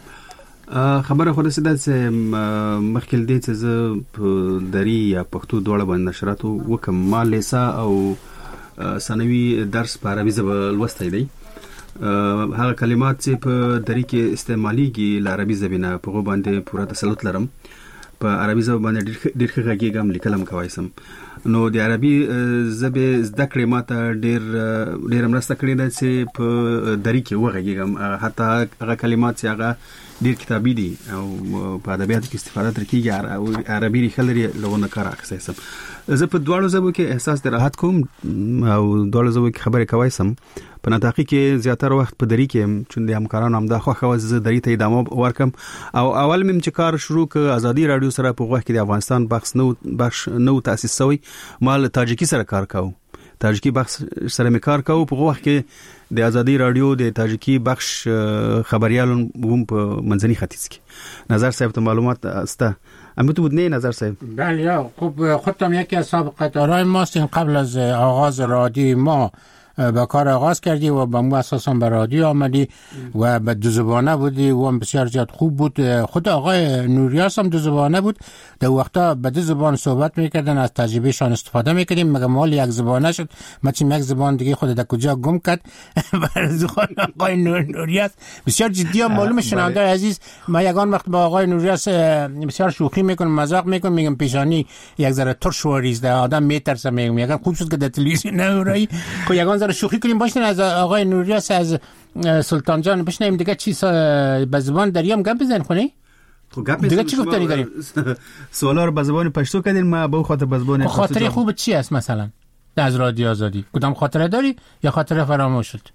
خبره خو داسې ده چې مخکې دې چې زه په دري یا پښتو دواړه باندې نشرات وکم ما لیسا او ثانوي درس په عربي ژبه لوستی دی هغه کلمات چې په دري کې استعماليږي ل عربي ژبې نه په باندې پوره تسلط لرم په عربي ژبه باندې ډېر ښه غږیږم لیکلم کوای سم نو د عربي ژبې زده کړې ماته ډېر ډېر مرسته کړې ده چې په دري کې وغږیږم حتی هغه کلمات چې هغه ډیر کتابي دي او په ادبیاتو کې استفاده تر کیږي او عربي ریښه لري لغونه کار اخیسته سم زه په دواړو ژبو کې احساس د راحت کوم او دواړو ژبو کې خبرې کوي سم په نتاقي کې زیاتره وخت په دري کې چې د همکارانو هم د خوخه وز دري ته ادامه ورکم او اول مم چې کار شروع ک ازادي رادیو سره په وخت کې د افغانستان بخش نو بخش نو تاسیس شوی مال تاجیکی سره کار کاو تاجیکی بخش سره می کار کاو په وخت کې د ازادي رادیو د تاجیکی بخش خبريالو هم په منځني ختیځ کې نظر صاحب ته معلومات استه اما تو نه نظر صاحب بله خب خودم یکی از سابقه‌دارای ماست قبل از آغاز رادیو ما با کار آغاز کردی و با ما اساسا به رادیو آمدی و به دو زبانه بودی و هم بسیار زیاد خوب بود خود آقای نوریاس هم دو زبانه بود در وقتا به دو زبان صحبت میکردن از تجربهشان استفاده میکردیم مگه مال یک زبانه شد ما چیم یک زبان دیگه خود در کجا گم کرد برای آقای نوریاس بسیار جدی هم معلوم شنونده عزیز ما یگان وقت با آقای نوریاس بسیار شوخی میکنم مذاق میکنم میگم پیشانی یک ذره ترش و ریزده آدم میترسه میگم یگان خوب شد که در تلویزیون نورایی خب یگان شوخی کنیم باشین از آقای نوریاس از سلطان جان بشنیم دیگه چی به زبان دریام گپ بزنیم خونی دیگه چی گفتنی داریم سوالا رو به زبان پشتو کردین ما به خاطر به زبان خاطره خوب چی است مثلا از رادیو آزادی کدام خاطره داری یا خاطره فراموش شد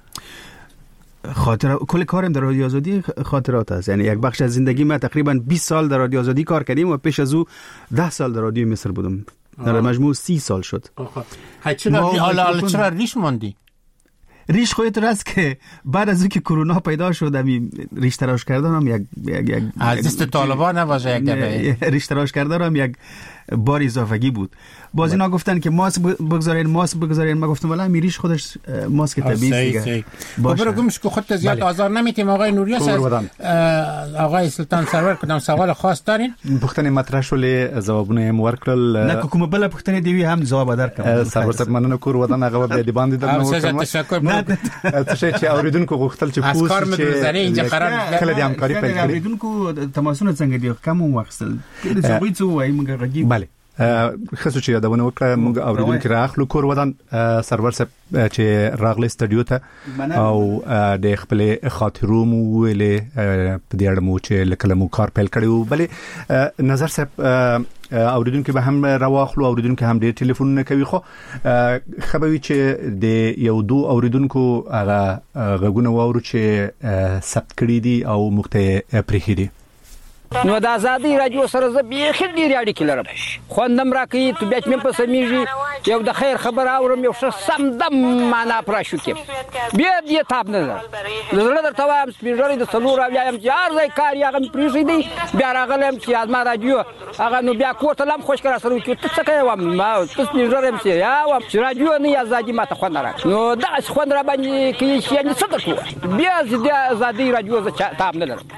خاطره کل کارم در رادیو آزادی خاطرات است یعنی یک بخش از زندگی ما تقریبا بیست سال در رادیو آزادی کار کردیم و پیش از او ده سال در رادیو مصر بودم در مجموع سی سال شد. چرا حالا چرا ریش موندی؟ ریش خودت راست که بعد از اینکه کرونا پیدا شد می ریش تراش کردنم یک یک یک از دست طالبان نباشه یک دفعه ریش تراش کردنم یک بار اضافگی بود. باز اینا گفتن که ماسک بگذارین ماسک بگذارین ما گفتم والا میریش خودش ماسک طبیعی دیگه باشه. برو گمش که خودت زیاد آزار نمیتیم آقای نوریاس آقای سلطان سرور کدام سوال خاص دارین؟ پختن مطرح شول جوابونه مورکل نه کومه بل پختن دیوی هم جواب درکم سرور صاحب مننه کور ودان هغه به دی باندې درنو تشکر نه څه چې اوریدونکو غوښتل چې پوس چې اینجا قرار کله د همکاري پیل کړي اوریدونکو تماسونه څنګه دی کوم وختل د څه وایي وایي موږ غږی بله خصوصي چې یادونه وکړه موږ اوریدونکو راخلو کور ودان سرور صاحب چې راغلی سټډیو ته او د خپل خاطرو مو ویلې په دې اړه مو چې لکه مو کار پیل کړو بلې نظر صاحب اوریدونکو به هم راواخلو اوریدونکو هم ډېر ټلیفون کوي خو خبروي چې د یو دو اوریدونکو هغه غږونه وورو چې ثبت کړی دي او مخته پرېخي دي نو د ازادي رادیو سره زه بیخي ډېر اړیکې لرم خوندم راکوي طبیعت مې په سمیږي یو د خیر خبر اورم یو ښه سمدم معنا پراشو کې بیا دې تاب نه ده زړه درته وایم سپینږیري د څلور اویایم چې هر ځای کار یې هغه مې پرېښی دی بیا راغلی چې ازما رادیو هغه نو بیا کور ته لاړم خوشکې راسره وکړي ته څه کوې وم ما ته سپینږیری یم چې یا وم چې رادیو نه یې ازادي ماته خوند نه راکړي نو دغسې خوند راباندې کوي چې یعنې څه درکړو بیا زه د ازادي رادیو زه تاب نه لرم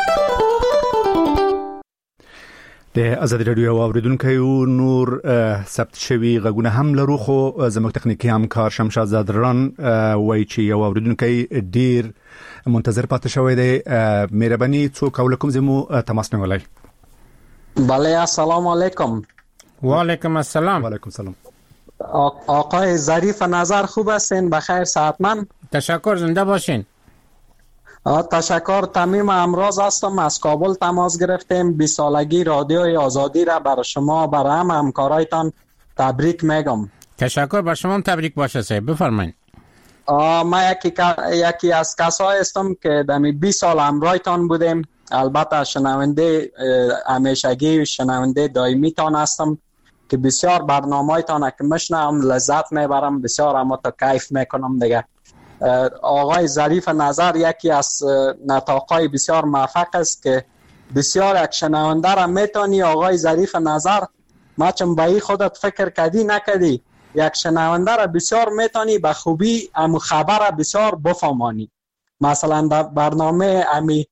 د ازادي رادیو اوریدونکو نور ثبت شوی غږونه هم لرو خو زموږ تخنیکی همکار شمشاد زادران وایي چې یو اوریدونکو ډیر منتظر پاتې شوی دی مهرباني څوک ولیکم زمو تماس نیولای بله السلام علیکم و علیکم السلام و علیکم السلام آقای ظریف نظر خوب هستین بخیر صحتمند تشکر زنده باشین تشکر تمیم امروز هستم از کابل تماس گرفتیم بیست سالگی رادیوی آزادی را برای شما برای هم همکارایتان تبریک میگم تشکر بر شما تبریک باشه صاحب بفرمایید ما یکی یکی از کسایی هستم که دمی بیست سال همراهتان بودیم البته شنونده همیشگی شنونده دائمی تان هستم که بسیار برنامه‌تان که میشنم لذت میبرم، بسیار اما تا کیف میکنم دیگه. آقای ظریف نظر یکی از نطاقای بسیار موفق است که بسیار یک شنونده را میتونی آقای ظریف نظر ماچم به ای خودت فکر کردی نکردی یک شنونده را بسیار میتونی به خوبی ام خبر بسیار بفهمانی. مثلا در برنامه امی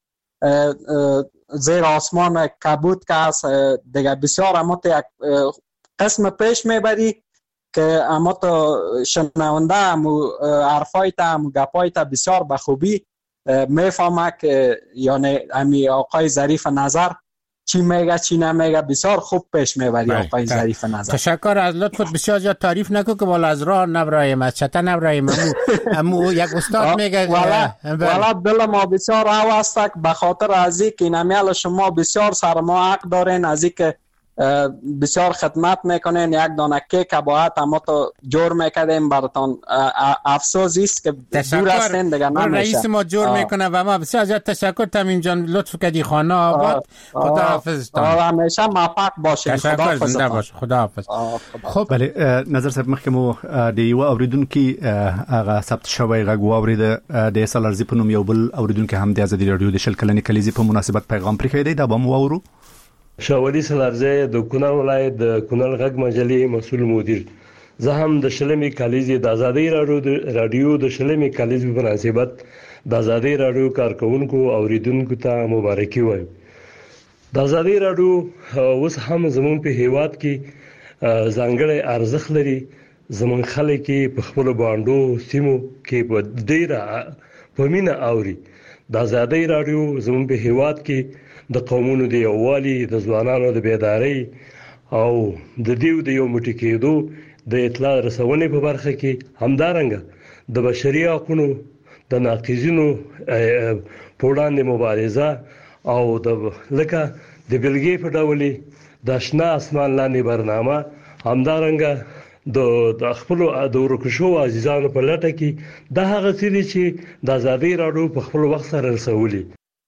زیر آسمان کبود که هست دیگه بسیار اما یک قسم پیش میبری که اما تو شنونده امو حرفای تا امو گپای تا بسیار به خوبی میفهمه که یعنی امی آقای ظریف نظر چی میگه چی نمیگه بسیار خوب پیش میبری آقای ظریف نظر. تشکر از لطفت. بسیار زیاد تعریف نکن که والا از راه نبرایم از چته نبرایم امو, امو یک استاد میگه والا والا دل ما بسیار هواست به خاطر از این که نمیال شما بسیار سرما حق دارین از این که بسیار خدمت میکنین یک دانه کیک باید اما تو جور میکردیم براتون افسوس است که دور هستین دیگه نمیشه. رئیس ما جور میکنه و ما بسیار زیاد تشکر. تمیم جان لطف کردی. خانه آباد. خدا حافظ. همیشه موفق باشین. تشکر. زنده باش. خدا حافظ. خب بله نظر صاحب مخکې مو د یو اوریدونکو هغه ثبت شوی غږ واورید د اصل ارزي په نوم یو بل اوریدونکو هم د ازادي رادیو د شل کلنې کلیزې په مناسبت پیغام پرې کړی دی دا به مو واورو. شاولی سلارزه د کونړ ولایت د کونړ غږ مجلې مسؤل مدیر. زه هم د شلمې کلیزې د ازادي رادیو د شلمې کلیزې په مناسبت د ازادي رادیو کارکونکو او اوریدونکو ته مبارکي وایم. د ازادي رادیو اوس هم زموږ په هیواد کې ځانګړی ارزښت لري. زموږ خلک په خپل باندو سیمو کې په ډیره په مینه اوري. د ازادي رادیو زموږ په هیواد کې د قومونو د یووالي، د ځوانانو د بیداری او د دیو د یو موټی کېدو د اطلاع رسونې په برخه کې همدارنګه د بشري حقوقو د ناقضینو په وړاندې مبارزه او د لکه د بلګې په ډول د آشنا اسمان لاندې برنامه همدارنګه د د خپل د ورکشو عزیزانو په لټه کې د هغه څه دي چې د ازادي رادیو په خپل وخت سره رسولي.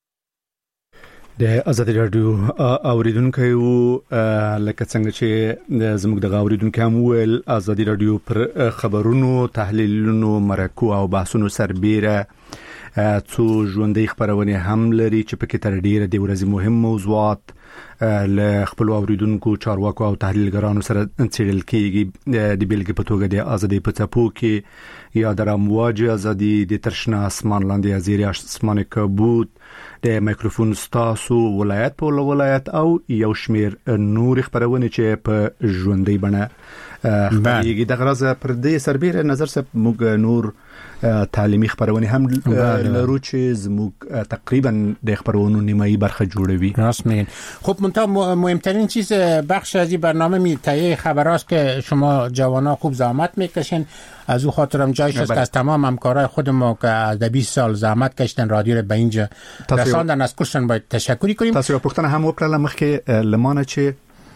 د ازادي رادیو اوریدونکو لکه څنګه چې زموږ د اوریدونکو هم ویل ازادي رادیو پر خبرونو، تحلیلونو، مرکو او بحثونو سربېره څو ژوندۍ خبرونه هم لري چې پکې تر ډیره د ورځې مهم موضوعات له خپل اوریدونکو، چارواکو او تحلیلګرانو سره څېړل کېږي. د بیلګې په توګه د ازادي په څپو کې یا د امواج ازادي، د ترشنا اسمان لاندې ازيري اسمان کبود، د مایکروفون ستاسو ولایت په ولایت او یو شمیر نور خبرونه چې په ژوندۍ بڼه خبرېږي. د غرض پر دې سربېره نظر سره موږ نور تعلیمي خبرونه هم لرو چې زموږ تقریبا د خبرونو نیمایي برخه جوړوي. راست میگین. خب منتها مهمترین چیز بخش از این برنامه می تهیه خبراست که شما جوانا خوب زحمت میکشین. از او خاطرم جایش است که از تمام همکارای خود ما که از بیست سال زحمت کشیدن رادیو رو به اینجا رساندن از کشتن باید تشکری کنیم. تاسو پوښتنه هم وکړه مخکې لمانه چې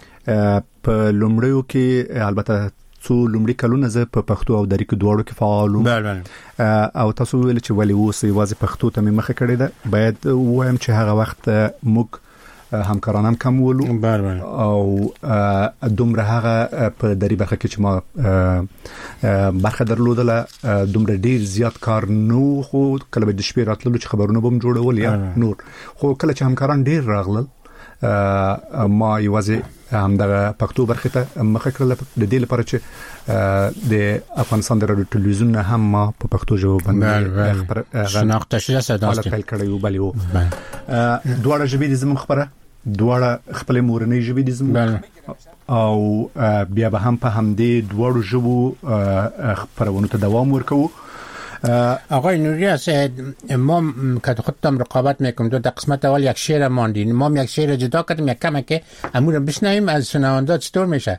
په لومړیو کې البته څو لومړی کلونه زه په پښتو او دری کې دواړو کې فعال وم او تاسو ویل چې ولی اوس یوازې پښتو ته مې مخه کړې ده. باید وایم چې هغه وخت موږ همکاران هم کم ولو او دومره هغه په دری برخه کې چې ما برخه درلودله دومره ډیر زیات کار نو خو کله به د شپې راتللو چې خبرونه بم جوړول یا نور خو کله چې همکاران ډیر راغلل ما یوازې همدغه پښتو برخه ته مخه کړل د دې لپاره چې د افغانستان د رادیو تلویزیون هم ما په پښتو ژبه باندې خبر شناخته شوه صداست پیل کړی و. بلی و دواړه ژبې د زموږ خبره دواړه خپل مورنۍ ژبې د زموږ او بیا به هم په همدې دواړو ژبو خبرونه ته دوام ورکوو. آقای نوری است ما که خودم رقابت میکنم دو تا قسمت اول یک شعر ماندین ما یک شعر جدا کردیم یک کمه که امور بشنویم از شنونده چطور میشه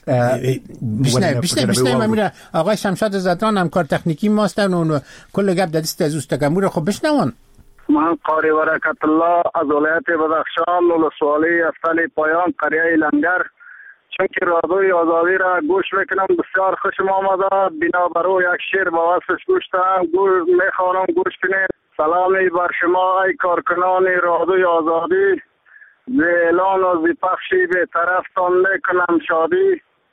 بشنویم بشنویم بشنویم امور. آقای شمشاد زدران همکار تکنیکی ما هستن و کل گپ دست از اوست امور خب بشنوون. من قاری برکت الله از ولایت بدخشان ولسوالی افتل پایان قریه لنگر چون که رادیوی آزادی را گوش میکنم بسیار خوشم آمده. بنابرای یک شعر با وصفش گوشتم گوش میخوانم گوش کنید. سلامی بر شما ای کارکنان رادیوی آزادی، ز اعلان و ز پخشی به طرفتان میکنم شادی.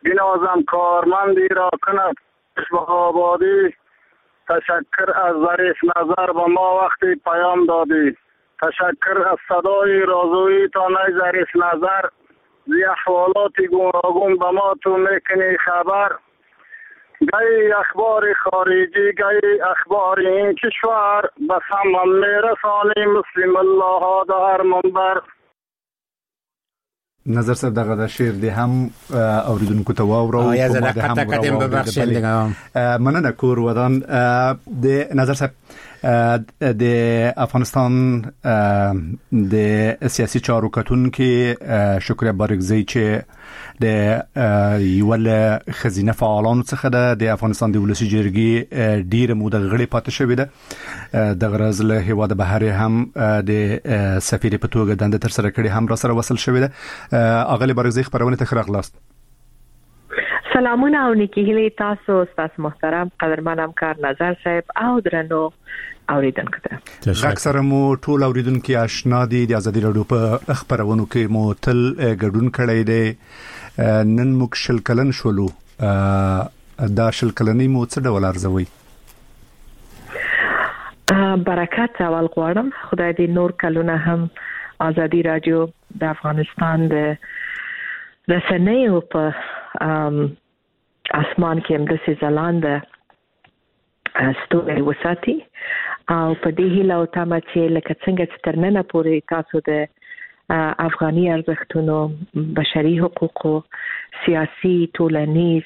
بنازم کارمندی را کند به آبادی. تشکر از ظریف نظر به ما وقتی پیام دادی. تشکر از صدای رازویی تا نی ظریف نظر. زی احوالات گوناگون به ما تو میکنی خبر. گاهی اخبار خارجی گاهی اخبار این کشور بس هم میرسانی مسلم الله ها در هر منبر. نظر صاحب دغه د شعر دی هم اوریدونکو ته واورو یا زه دقت کدم ببخشید دیگه مننه کور ودان د نظر صاحب د افغانستان د سیاسي چارو کتونکو شکر بارګزی چې د یول خزینه فعالانو څخه د افغانستان د ولسی جرګې ډیره موده غړي پاتې شوې ده. د غرض له هیواد بهر هم د سفیر په توګه دنده تر سره کړي هم را سره وصل شوې ده. اغلی بارګزی خبرونه ته خراغلاست. سلامونه او نیکی هیلې تاسو استاد محترم قدرمن همکار نظر صاحب او درنو اوریدونکو ته. اکثر مو ټول اوریدونکو آشنا دي د ازادي رادیو په خبرونو کې مو تل ګډون کړی دی. نن موږ شل کلن شولو. دا شل کلنې مو څه ډول ارزوي؟ برکت اول غواړم خدای دې نور کلونه هم ازادي رادیو د افغانستان د رسنیو په اسمان کې هم د سیزلانده ستوري وساتي او په دې هیله او تمه چې لکه څنګه چې تر ننه پورې تاسو د افغاني ارزښتونو بشري حقوقو سیاسي ټولنیز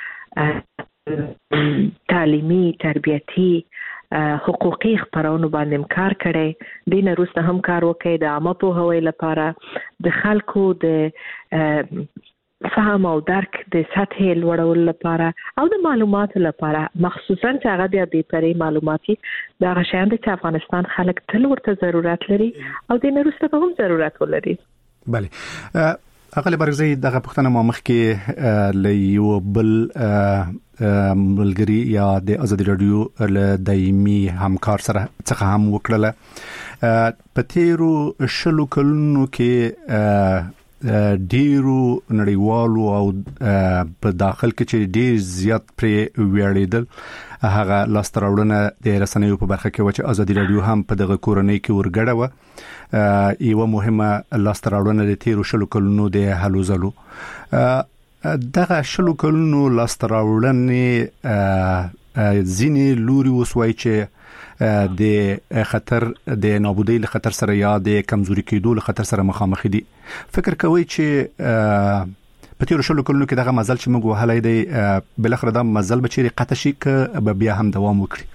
تعلیمي تربیتی حقوقي خبرونو باندې کار کړي. دین وروسته هم کار وکړي د عامه پوهاوي لپاره د خلکو د فهم او درک د سطح لوړولو لپاره او د معلوماتو لپاره مخصوصا چې هغه د بیپرې معلوماتي د غشاند چې افغانستان خلک تل ورته ضرورت لري او د نورسته په هم ضرورت ولري. بله اغلی بارګزی دغه پښتنه ما مخکې ل یو بل ملګری یا د ازادي رادیو له دایمي همکار سره څخه هم وکړله. په تیرو شلو کلونو کې ډیرو نړیوالو او په داخل کې چې ډیر زیات پرې ویاړېدل هغه لاستراوړنه د رسنیو په برخه کې و چې ازادي رادیو هم په دغه کورنۍ کې ورګړه و. یو مهمه لاستراوړنه د تیرو شلو کلونو د هلو ځلو. دغه شلو کلونو لاستراوړنې ځینې لوري وسوي چې د خطر د نابودۍ له خطر سره یا د کمزوري کېدو له خطر سره مخامخ دي. فکر کوي چې په تیرو شلو کلونو کې دغه مزل چې موږ وهلای دی بل اخر دا مزل به چیرې قطع شي که بیا هم دوام وکړي؟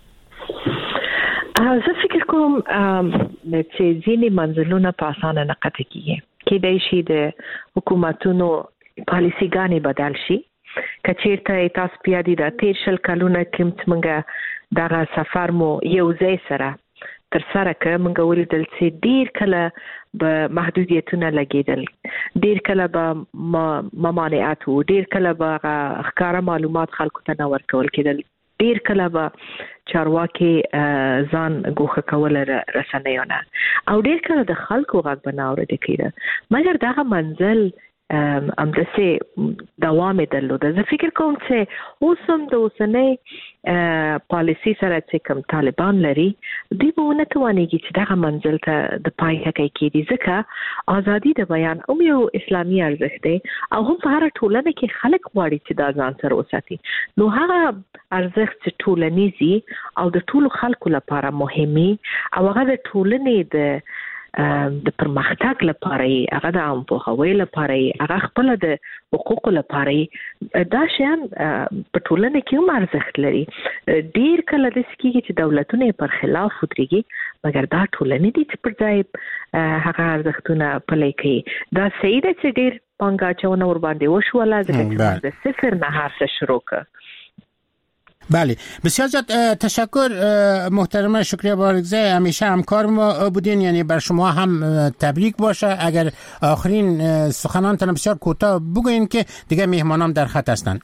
زه فکر کوم چې ځینې منزلونه په اسانه نه قطع کیږي. کېدای شي د حکومتونو پالیسیګانې بدل شي. که چیرته تاسو پیادي د تیر شل کلونه کې څنګه دغه سفر مو یو ځای سره تر سره که موږ ولیدل چې ډیر کله به محدودیتونه لګیدل، ډیر کله به ممانعات وو، ډیر کله به ښکاره معلومات خلکو ته نه ورکول کېدل، ډیر کله به چارواکي ځان ګوښه کول رسنیونه او ډیر کله د خلکو غږ به نه اورېدل کېده. مګر دغه منزل ام دسه دوام درلوده. زه فکر کوم چې اوس هم د اوسنۍ پالیسی سره چې کوم طالبان لري دوی به ونه توانېږي چې دغه منزل ته د پای ټکی کېږي، ځکه ازادي د بیان هم یو اسلامي ارزښت دی او هم په هره ټولنه کې خلک غواړي چې دا ځان سره وساتي. نو هغه ارزښت چې ټولنیزي او د ټولو خلکو لپاره مهمي او هغه د ټولنې د د پرمختګ لپاره، هغه د عام پوهاوي لپاره، هغه خپل د حقوقو لپاره، دا شیان په ټولنه کې هم ارزښت لري. ډیر کله د سکیږي چې دولتونه پر خلاف ودرېږي، مګر دا ټولنه دي چې پر ځای هغه ارزښتونه پلي کوي. دا صحیح ده چې ډیر پانګه اچونه ور باندې وشوله، ځکه چې د صفر نه هر څه شروع کړ. بله، بسیار زیاد تشکر محترم شکریه بارگزی، همیشه همکار ما بودین، یعنی بر شما هم تبریک باشه. اگر آخرین سخنانتان بسیار کوتاه بگوین که دیگه مهمانان در خط هستن.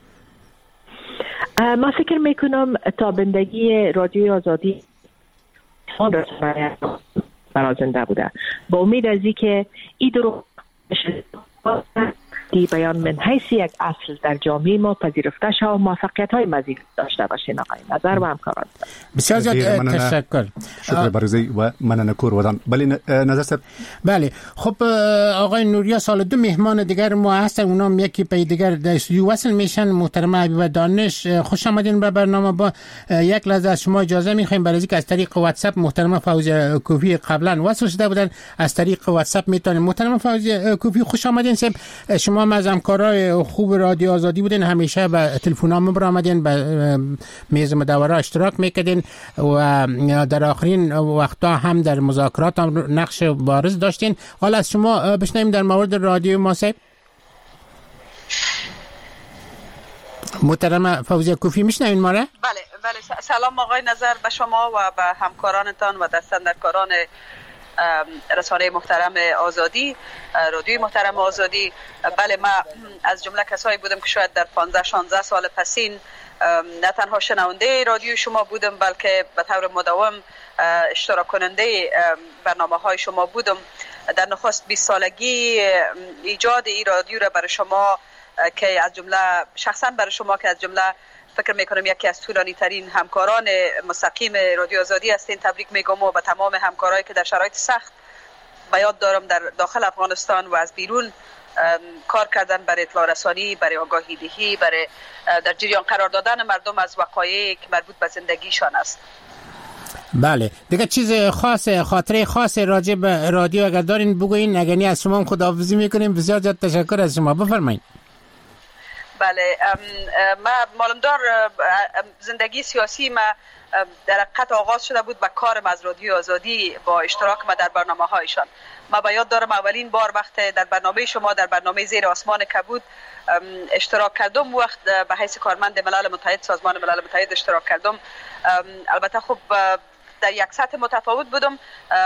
ما فکر میکنم تابندگی رادیو آزادی برای زنده بوده. با امید از اینکه این درو دی بیان من حیث یک اصل در جامعه ما پذیرفته شود و موفقیت های مزید داشته باشین. آقای نظر و همکاران بسیار زیاد تشکر. شکر برزی و مننه کور ودان. بله نظر صاحب. بله خب آقای نوریا سال دو مهمان دیگر ما هستن، اونام یکی پی دیگر در استودیو وصل میشن. محترمه حبیبه دانش خوش آمدین به برنامه. با یک لحظه از شما اجازه میخوایم برای اینکه از طریق واتساپ محترمه فوزیه کوفی قبلا وصل شده بودن، از طریق واتساپ میتونیم. محترمه فوزیه کوفی خوش آمدین. صاحب شما از همکارای خوب رادیو آزادی بودین، همیشه به تلفن‌ها برآمدین، به میز مداوره اشتراک میکردین و در آخرین وقتا هم در مذاکرات هم نقش بارز داشتین. حالا از شما بشنویم در مورد رادیو ما. صاحب محترمه فوزیه کوفی میشنوین ما را؟ بله بله. سلام آقای نظر به شما و به همکارانتان و دستندرکاران رسانه محترم آزادی، رادیوی محترم آزادی. بله ما از جمله کسایی بودم که شاید در پانزده شانزده سال پسین نه تنها شنونده رادیو شما بودم بلکه به طور مداوم اشتراک کننده برنامه های شما بودم. در نخست بیست سالگی ایجاد این رادیو را برای شما که از جمله شخصا برای شما که از جمله فکر میکنم یکی از طولانی ترین همکاران مستقیم رادیو آزادی هستین تبریک میگم و به تمام همکارایی که در شرایط سخت به یاد دارم در داخل افغانستان و از بیرون کار کردن برای اطلاع رسانی، برای آگاهی دهی، برای در جریان قرار دادن مردم از وقایعی که مربوط به زندگیشان است. بله دیگه چیز خاص خاطره خاص راجع به رادیو اگر دارین بگوین، اگر نه از شما خداحافظی میکنیم. بسیار زیاد تشکر از شما، بفرمایید. بله ما معلومدار زندگی سیاسی ما در حقیقت آغاز شده بود با کارم از رادیو آزادی با اشتراک ما در برنامه هایشان. ما به یاد دارم اولین بار وقت در برنامه شما در برنامه زیر آسمان کبود اشتراک کردم، وقت به حیث کارمند ملل متحد سازمان ملل متحد اشتراک کردم. البته خب در یک سطح متفاوت بودم.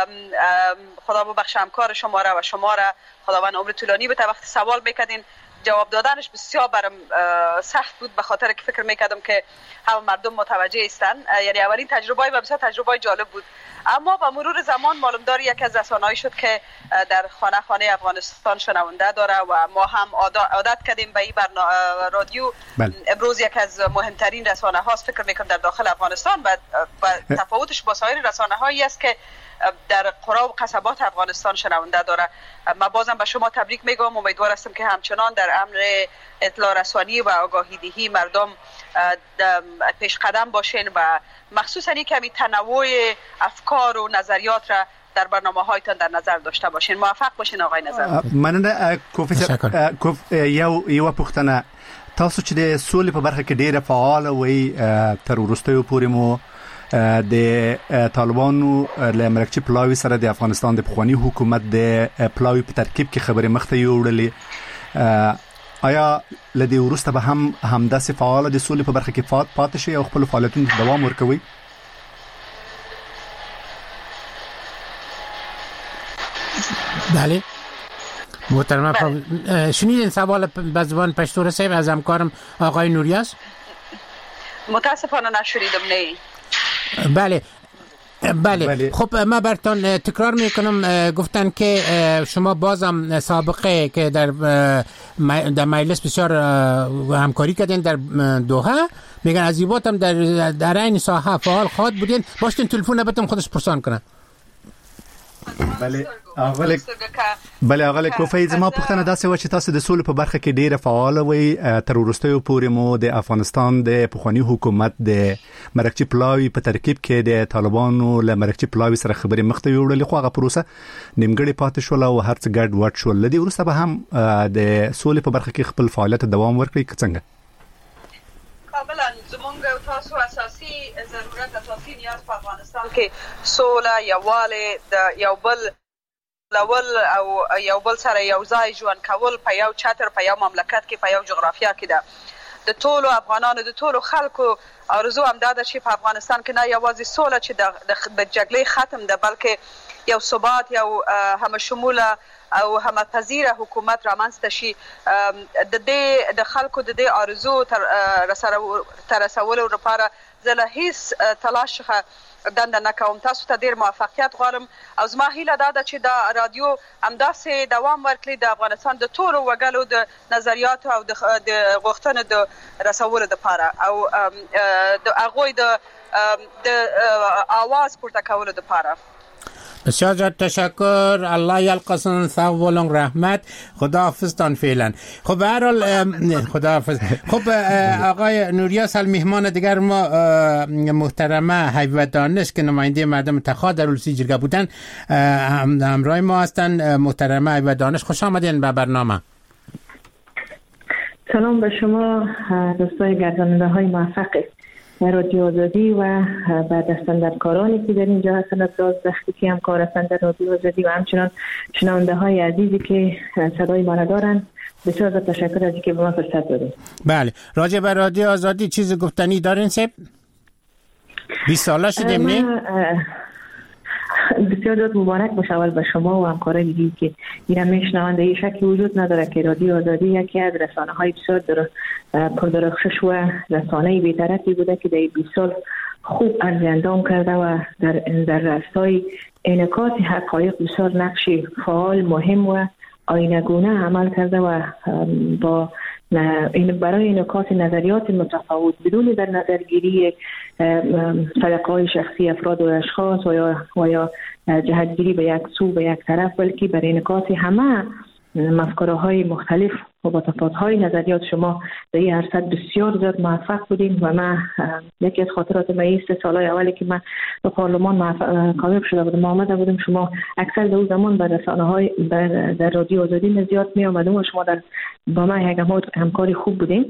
خدا ببخشه همکار شما را و شما را خداوند عمر طولانی بده. وقتی سوال میکردین جواب دادنش بسیار برام سخت بود به خاطر که فکر میکردم که همه مردم متوجه هستن. یعنی اولین تجربه و بسیار تجربه جالب بود. اما با مرور زمان معلوم داره یک از رسانه‌ای شد که در خانه خانه افغانستان شنونده داره و ما هم عادت کردیم به این برنامه رادیو. بل. امروز یک از مهمترین رسانه هاست فکر میکنم در داخل افغانستان و تفاوتش با سایر رسانه هایی است که در قرا و قصبات افغانستان شنونده داره. ما بازم به شما تبریک میگم. امیدوار هستم که همچنان در امر اطلاع رسانی و آگاهی دهی مردم پیش قدم باشین و مخصوصا این کمی تنوع افکار و نظریات را در برنامه هایتان در نظر داشته باشین. موفق باشین آقای نظر. مننه کوفی کوف یو یو پختنه تاسو چې د سولې په برخه کې ډیره فعال وي تر وروستیو پورې مو د طالبانو له مرکچی پلاوی سره د افغانستان د پخوانی حکومت د پلاوی په ترکیب کې خبرې مخته یوړلې. آیا لدی ورسته به هم همداسې فعال د سولې په برخه کې فعال پاتې شي او خپل فعالیتونو ته دوام ورکوي؟ بله محترمه بله. شنیدین سوال به زبان پشتو رسید از همکارم آقای نوریاس؟ متاسفانه نشنیدم. نه بله بله, بله. خب من براتون تکرار میکنم. گفتن که شما بازم سابقه که در در مجلس بسیار همکاری کردین در دوحه، میگن از ایبات هم در در این ساحه فعال خواهد بودین. باشتین تلفن بهتون خودش پرسان کنن. بله اول بله اول کوفی زما پوښتنه داسې و چې تاسو د سولې په برخه کې ډیره فعال وي. تر وروستیو پورې مو د افغانستان د پخوانی حکومت د مرکچی پلاوی په ترکیب کې د طالبانو له مرکچی پلاوی سره خبرې مخته یوړلې، خو هغه پروسه نیمګړې پاتې شول او هرڅ ګډ وډ شول. لدی وروسته به هم د سولې په برخه کې خپل فعالیت دوام ورکړي که څنګه؟ کاملا زمونږ تاسو اساسي ضرورت اساسي نیاز په افغانستان کې سوله، یووالی، د یو بل لول او یو بل سره یو ځای ژوند کول په یو چتر په یو مملکت کې په یو جغرافیا کې ده. د ټولو افغانانو د ټولو خلکو آرزو هم دا ده چې په افغانستان کې نه یوازې سوله چې د جګړې ختم ده بلکې یو ثبات، یو همه شموله او همپذیر حکومت رامنځته شي د دې د خلکو د دې آرزو تر رسولو لپاره زه له هیڅ تلاش څخه دنده نه کوم. تاسو ته ډیر موفقیت غواړم او زما هیله دا ده چې دا رادیو همداسې دوام ورکړي د افغانستان د ټولو وګړو د نظریاتو او د غوښتنو د رسولو لپاره او د هغوی د آواز پورته کولو لپاره. بسیار زیاد تشکر. الله یلقاکم ثواب و رحمت. خداحافظتان فعلا. خب به هر حال خداحافظ. خب آقای نوریاس مهمان دیگر ما محترمه حبیبه دانش که نماینده مردم تخا در اولسی جرگه بودن همراه ما هستن. محترمه حبیبه دانش خوش آمدین به برنامه. سلام به شما دوستای گرداننده های موفق رادیو آزادی و بعد دستاندرکارانی که در اینجا هستند، از وقتی که همکار هستند در رادیو آزادی و همچنان شنونده های عزیزی که صدای ما دارند. بسیار تشکر از اینکه به ما فرصت دادید. بله، راجع به رادیو آزادی چیز گفتنی دارین سب؟ بیست ساله شدیم نه؟ بسیار زیاد مبارک باشه اول به شما و همکارای دیگه که اینا میشنوند. این شکی وجود نداره که رادیو آزادی یکی از رسانه های بسیار در پردرخشش و رسانه بی‌طرفی بوده که در بیست سال خوب عرض اندام کرده و در در راستای انعکاس حقایق بسیار نقش فعال مهم و آینه‌گونه عمل کرده و با این برای انعکاس نظریات متفاوت بدون در نظرگیری سلیقه‌های شخصی افراد و اشخاص و یا و یا جهتگیری به یک سو به یک طرف، بلکه برای انعکاس همه مفکوره‌های مختلف و با تفاوت‌های نظریات شما در این عرصه بسیار زیاد موفق بودیم و من یکی از خاطرات من است سالهای اولی که من به پارلمان کامیاب شده بودم آمده بودم، شما اکثر در اون زمان به رسانه‌های در رادیو آزادی زیاد می آمدیم و شما در با من یک همکاری خوب بودیم.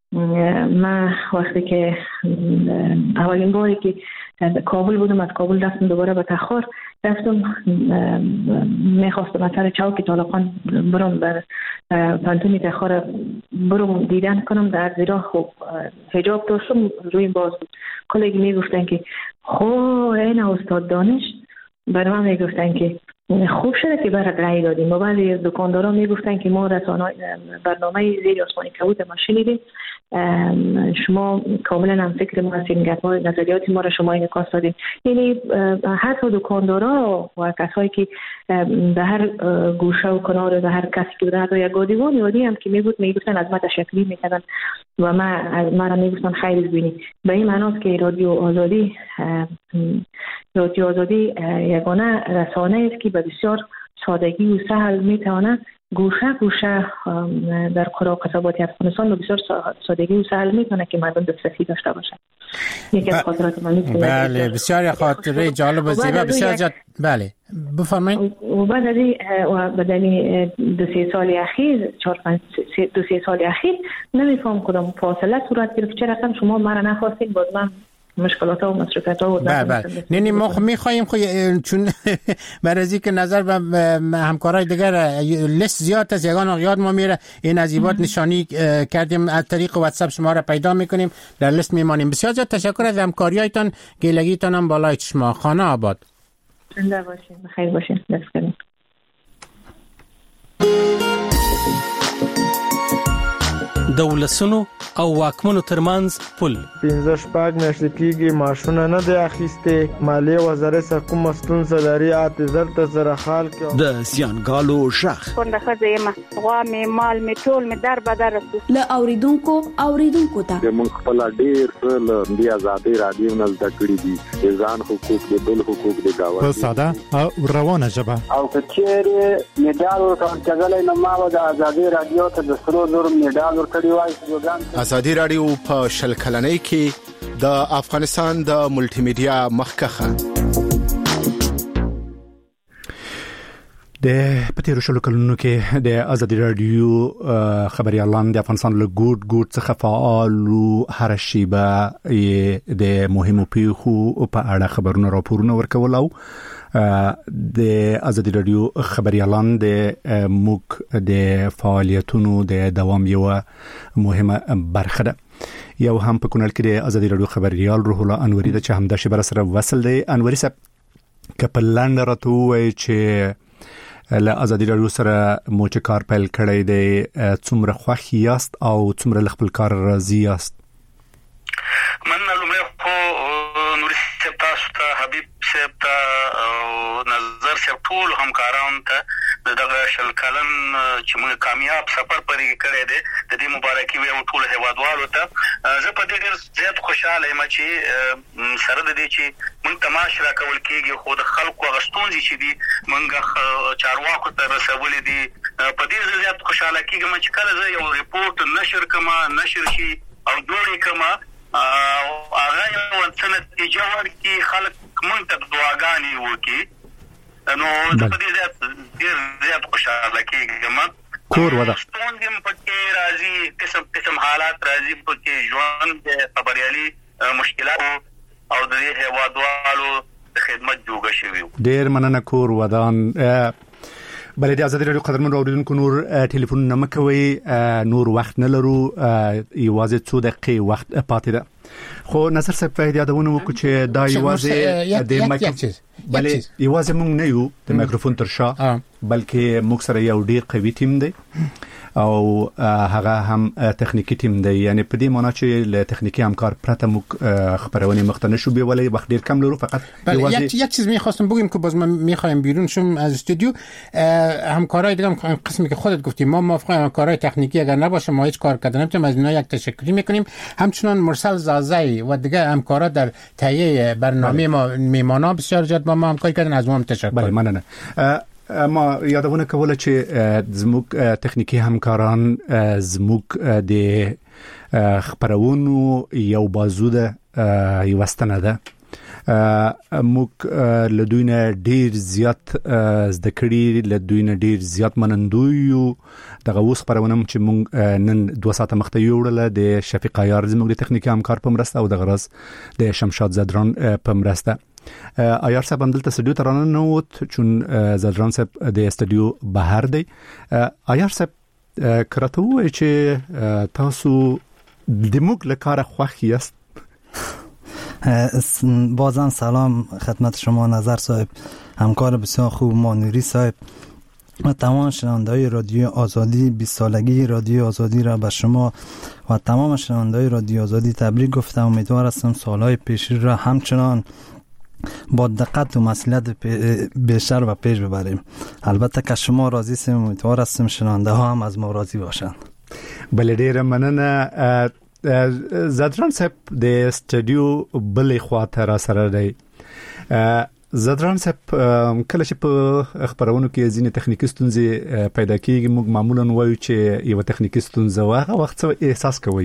من وقتی که اولین باری که در کابل بودم از کابل رفتم دوباره به تخار رفتم، میخواستم از سر چوک طالقان برم بر پانتونی تخار برم دیدن کنم. در زیرا خب حجاب داشتم روی باز بود. کلیگی میگفتن که خب این استاد دانش برای من میگفتن که خوب شده که برات رأی دادیم. و بعضی دکاندارا میگفتن که ما رسانه برنامه زیر آسمانی کبوت ما شنیدیم، شما کاملا هم فکر ما هستیم، نظریات ما را شما انعکاس دادیم. یعنی حتی دکاندارا و کسایی که در هر گوشه و کنار در هر کسی که در یک گادیوان یادی هم که میگفت میگفتن از ما تشکری میکردن و ما از ما را میگفتن خیر ببینید. به این معناست که رادیو آزادی رادیو آزادی یگانه رسانه است که به بسیار سادگی و سهل میتونه گوشه گوشه در قرى و قصبات افغانستان بسیار سادگی و سهل میتونه که مردم دسترسی داشته باشه. یکی از خاطرات من نیست. بله، بسیار خاطره جالب و زیبا. بسیار جالب. بله بفرمایید. و بعد از و بعد دو سه سال اخیر چهار پنج دو سه سال اخیر نمیفهم کدام فاصله صورت گرفت. چرا رقم شما مرا نخواستین؟ باز من مشکلات ها و مصرفات ها و بله بله نه نه ما میخوایم خو چون برای که نظر به همکارای دیگر لیست زیاد است، یگان یاد ما میره این عزیبات نشانی کردیم از طریق واتساپ شما را پیدا میکنیم در لیست میمانیم. بسیار زیاد تشکر از همکاریاتون، گیلگیتون هم بالای چشما. خانه آباد. زنده باشین، بخیر باشین. دست کنید. دولسونو او واکمنو ترمنځ پل پنځه شپږ میاشتې کېږي ماشونه نه دی اخیستی. مالیې وزارت څخه کومه ستونزه لري اته زر ته زره خال کې د سیانګالو شخ کونډه ښځه یم، غوا مې مال مې ټول مې در بدر رسو له اوریدونکو اوریدونکو ته موږ خپل ډېر څه له دې ازادي رادیو نه زده کړي دي، د ځان حقوق د بل حقوق د گاوند په ساده او روانه ژبه. او کچېره میډال ورکړل نو ما د ازادي رادیو ته د سرو زر میډال ورکړی وای. ازادي رادیو په شل کلنۍ کې د افغانستان د ملټي میډیا مخکخه د پتیرو شلو کلونو کې د ازادي رادیو خبريالان د افغانستان له ګوټ ګوټ څخه فعال او هر شیبه د مهمو پیښو په اړه خبرونه راپورونه ورکول او د ازادي رادیو خبريالان د موک د فعالیتونو د دوام یو مهمه برخه ده. یو هم په کونل کې د ازادي رادیو خبريال روح الله انوري د چې همدا شي بر سره وصل دی. انوري صاحب کپلان راته وای چې له ازادي رادیو سره مو چې کار پیل کړی دی څومره خوښ یاست او څومره له خپل کار راضي یاست؟ من لومړی خو نوري صاحب تاسو ته حبیب صاحب ته او نظر صاحب ټول همکارانو ته دغه شل کلن چې موږ کامیاب سفر پرې کړی دی د دې مبارکي وي ټول هیوادوالو ته. زه په دې ډېر زیات خوشاله یم چې سره د دې چې موږ تماش راکول کېږي خو د خلکو هغه ستونزې چې دي موږ چارواکو ته رسولې دي په دې زیات خوشاله کېږم چې کله زه یو ریپورټ نشر کما نشر شي او جوړې کما هغه یو څه نتیجه ورکړي خلک موږ ته دعاګانې وکړي نو زه په دې زیات ډېر زیات خوشاله کېږم. کور ودا ستونزې پکې راځي قسم قسم حالات راځي پکې ژوند خبريالي مشکلات او د هیوادوالو خدمت جوړه شوی. ډېر مننه کور ودان. بلې د ازادي رادیو قدرمن اوریدونکو نور ټلیفون نه مکوي نور وخت نه لرو یوازې څو دقیقې وخت پاتې ده خو نصر صاحب په یادونه وکړو چې دا یوازې د مایکروفون بلې یوازې موږ نه یو د مایکروفون تر شا بلکې موږ سره یو ډیر قوي ټیم دی او هغه هم تخنیکی ټیم دی یعنی په دې معنی چې له تخنیکی همکار پرته موږ خبرونه مختنه شو به ولی وخت ډیر کم لرو فقط یک یک چیز می‌خواستم بگیم که باز ما می‌خوایم بیرون شوم از استودیو همکارای دیگه هم قسمی که خودت گفتی ما موافق همکارای تکنیکی اگر نباشه ما هیچ کار کردن نمی‌تونیم از اینا یک تشکری می‌کنیم. همچنان مرسل زازی و دیگه همکارا در تهیه برنامه ما میمانا بسیار زیاد با ما همکاری کردن از ما هم تشکر. بله مننه. ما یادونه کوله چې زموږ تخنیکی همکاران زموږ د خبرونو یو بازو ده یو ستنه ده موږ له دوی نه ډیر زیات زده کړي له دوی نه ډیر زیات منندوی دغه اوس خبرونه چې موږ نن دوه ساعته مخته یوړل د شفیق عیار زموږ د تخنیکی همکار په مرسته او د غرض د شمشاد زدران په مرسته. عیار صاحب هم دلته استودیو ته رانه ووت چون زدران صاحب د استودیو بهر دی. عیار صاحب کرته وایي چې تاسو د موږ له کاره خوښ یاست؟ بازم سلام خدمت شما نظر صاحب همکار بسیار خوب ما نوری صاحب و تمام شنونده‌های رادیو آزادی بیست سالگی رادیو آزادی را به شما و تمام شنونده‌های رادیو آزادی تبریک گفتم. امیدوار هستم سالهای پیشی را همچنان با دقت و مسئولیت بیشتر و پیش ببریم. البته که شما راضی هستیم امیدوار هستم شنونده ها هم از ما راضی باشند. بله ډیر مننه. زدران صاحب د استودیو بلې خواته را سره دی. زدران صاحب کله چې په خبرونو کې ځینې تخنیکی ستونزې پیدا کیږي موږ معمولا وایو چې یو تخنیکی ستونزه واغه وخت څه احساس کوي؟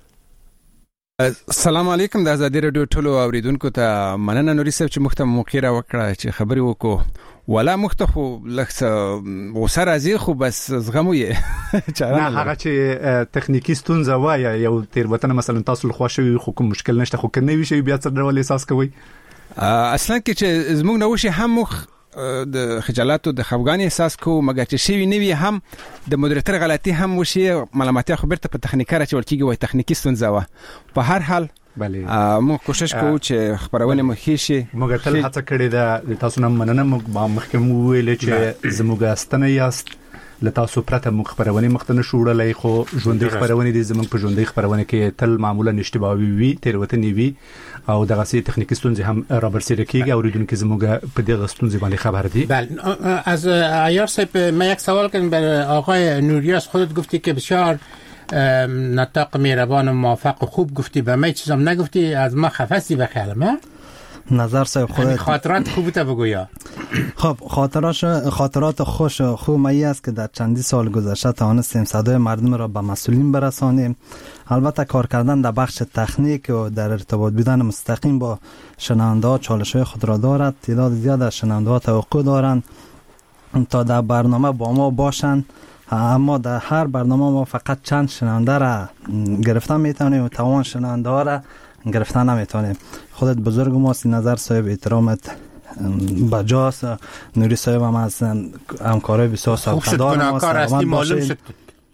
السلام علیکم د ازادي رادیو ټولو اوریدونکو ته مننه نوري صاحب چې مخته موقع را وکړه چې خبري وکړو ولا مخته خو لکه وسره ازي خو بس زغمو یې نه هغه چې تخنیکی ستونزه وای یو تیروتنه مثلا تاسو له خوښوي خو کوم مشکل نشته خو کنه وی شي بیا څه ډول احساس کوي؟ اصلا کې چې زموږ نو شي هم مخ د خجالت او د خفګان احساس کو مګر چې شي نه وي هم د مدیریتر غلطي هم وشي معلوماتي خبرته په تخنیکي راچ ورکیږي وای تخنیکی ستونزه و په هر حال بله موږ کوشش کوو چې خبرونه مو هیڅ موږ تل هڅه کړې ده تاسو نه مننه موږ مخکې ویل چې زموږ استنه یاست لتاسو پرته موږ خبرونه مختنه شوړلې خو ژوندۍ خبرونه دي زموږ په ژوندۍ خبرونه کې تل معمولا اشتباهي وي تیروتنې وي او دغه سي تخنیکی ستونزې هم رابرسېره کیږي او اوریدونکو زموږ په دغه ستونزې باندې خبر دي. بله از عیار صاحب ما یک سوال کنم برای آقای نوریاس خودت گفتی که بسیار نطاق مهربان و موفق و خوب گفتی به من چیزام نگفتی از ما خفستی به خیالم نظر صاحب خودت خاطرات خوبت بگویا. خب خاطرات خاطرات خوش خوب می است که در چندی سال گذشته توانستیم صدای مردم را به مسئولین برسانیم. البته کار کردن در بخش تکنیک و در ارتباط بودن مستقیم با شنونده‌ها چالش‌های خود را دارد. تعداد زیاد از شنونده‌ها توقع دارند تا در برنامه با ما باشند اما در هر برنامه ما فقط چند شنونده را گرفتن میتونیم و تمام شنونده ها را گرفتن نمیتونیم. خودت بزرگ ماست نظر صاحب احترامت بجاست نوری صاحب هم از همکارای بسیار سابقه‌دار ما سلامت باشید.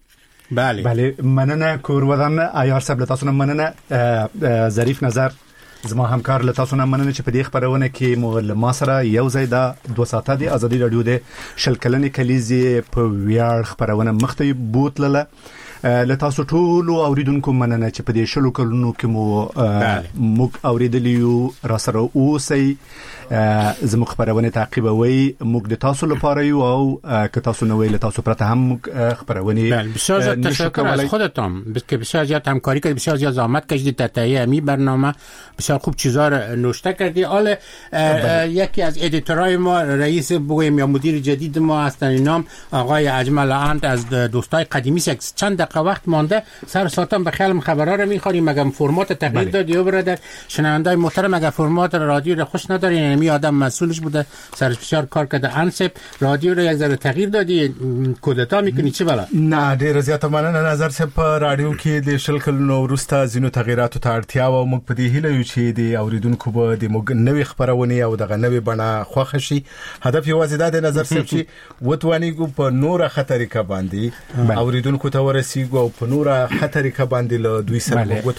بله بله مننه کور ودان عیار صاحب تاسو نه مننه ظریف نظر زما همکار له تاسو نه مننه چې په دې خبرونه کې مو له ما سره یو ځای دا دوه ساعته دی ازادي رادیو د شل کلنې کلیزې په ویاړ خبرونه مخته بوتله. له تاسو ټول اوریدونکو مننه چې په دې شلو کلونو کې مو موږ اوریدلیو را سره اوسئ، زموږ خبرونه تعقیبوي. موږ د تاسو لپاره یو او که تاسو نه ویل تاسو پرته هم خبرونه بسیار زیاد تشکر از خودتان که بسیار زیاد همکاری کردید، بسیار زیاد زحمت کشیدید در تهیه همین برنامه، بسیار خوب چیزا رو نوشته کردید. حالا یکی از ادیتورای ما رئیس بگویم یا مدیر جدید ما هستن، نام آقای اجمل اند از دوستای قدیمی است. چند دقیقه وقت مانده، سر ساعتم به خیال خبرها رو می‌خوریم. مگه فرمات تغییر داد یا برادر شنوندای محترم؟ مگه فرمات رادیو رو خوش ندارین؟ می آدم مسئولش بوده، سرش بسیار کار کرده. انسب رادیو رو یک ذره تغییر دادی، کودتا میکنی چی بلا؟ نه ډیر زیاته مننه نظر چې په رادیو کې د شل کلونو وروسته زینو تغیراتو ته اړتیا و. موږ په دې هیله یو چې د اوریدونکو به د موږ نوې خبرونه او دغه نوې بڼه خوښ شي. هدف یوازې دا دی نظر صاحب چې وتوانیږو په نوره خطرې کا باندې اوریدونکو ته ورسیږو او په نوره خطرې کا باندې له دوی سره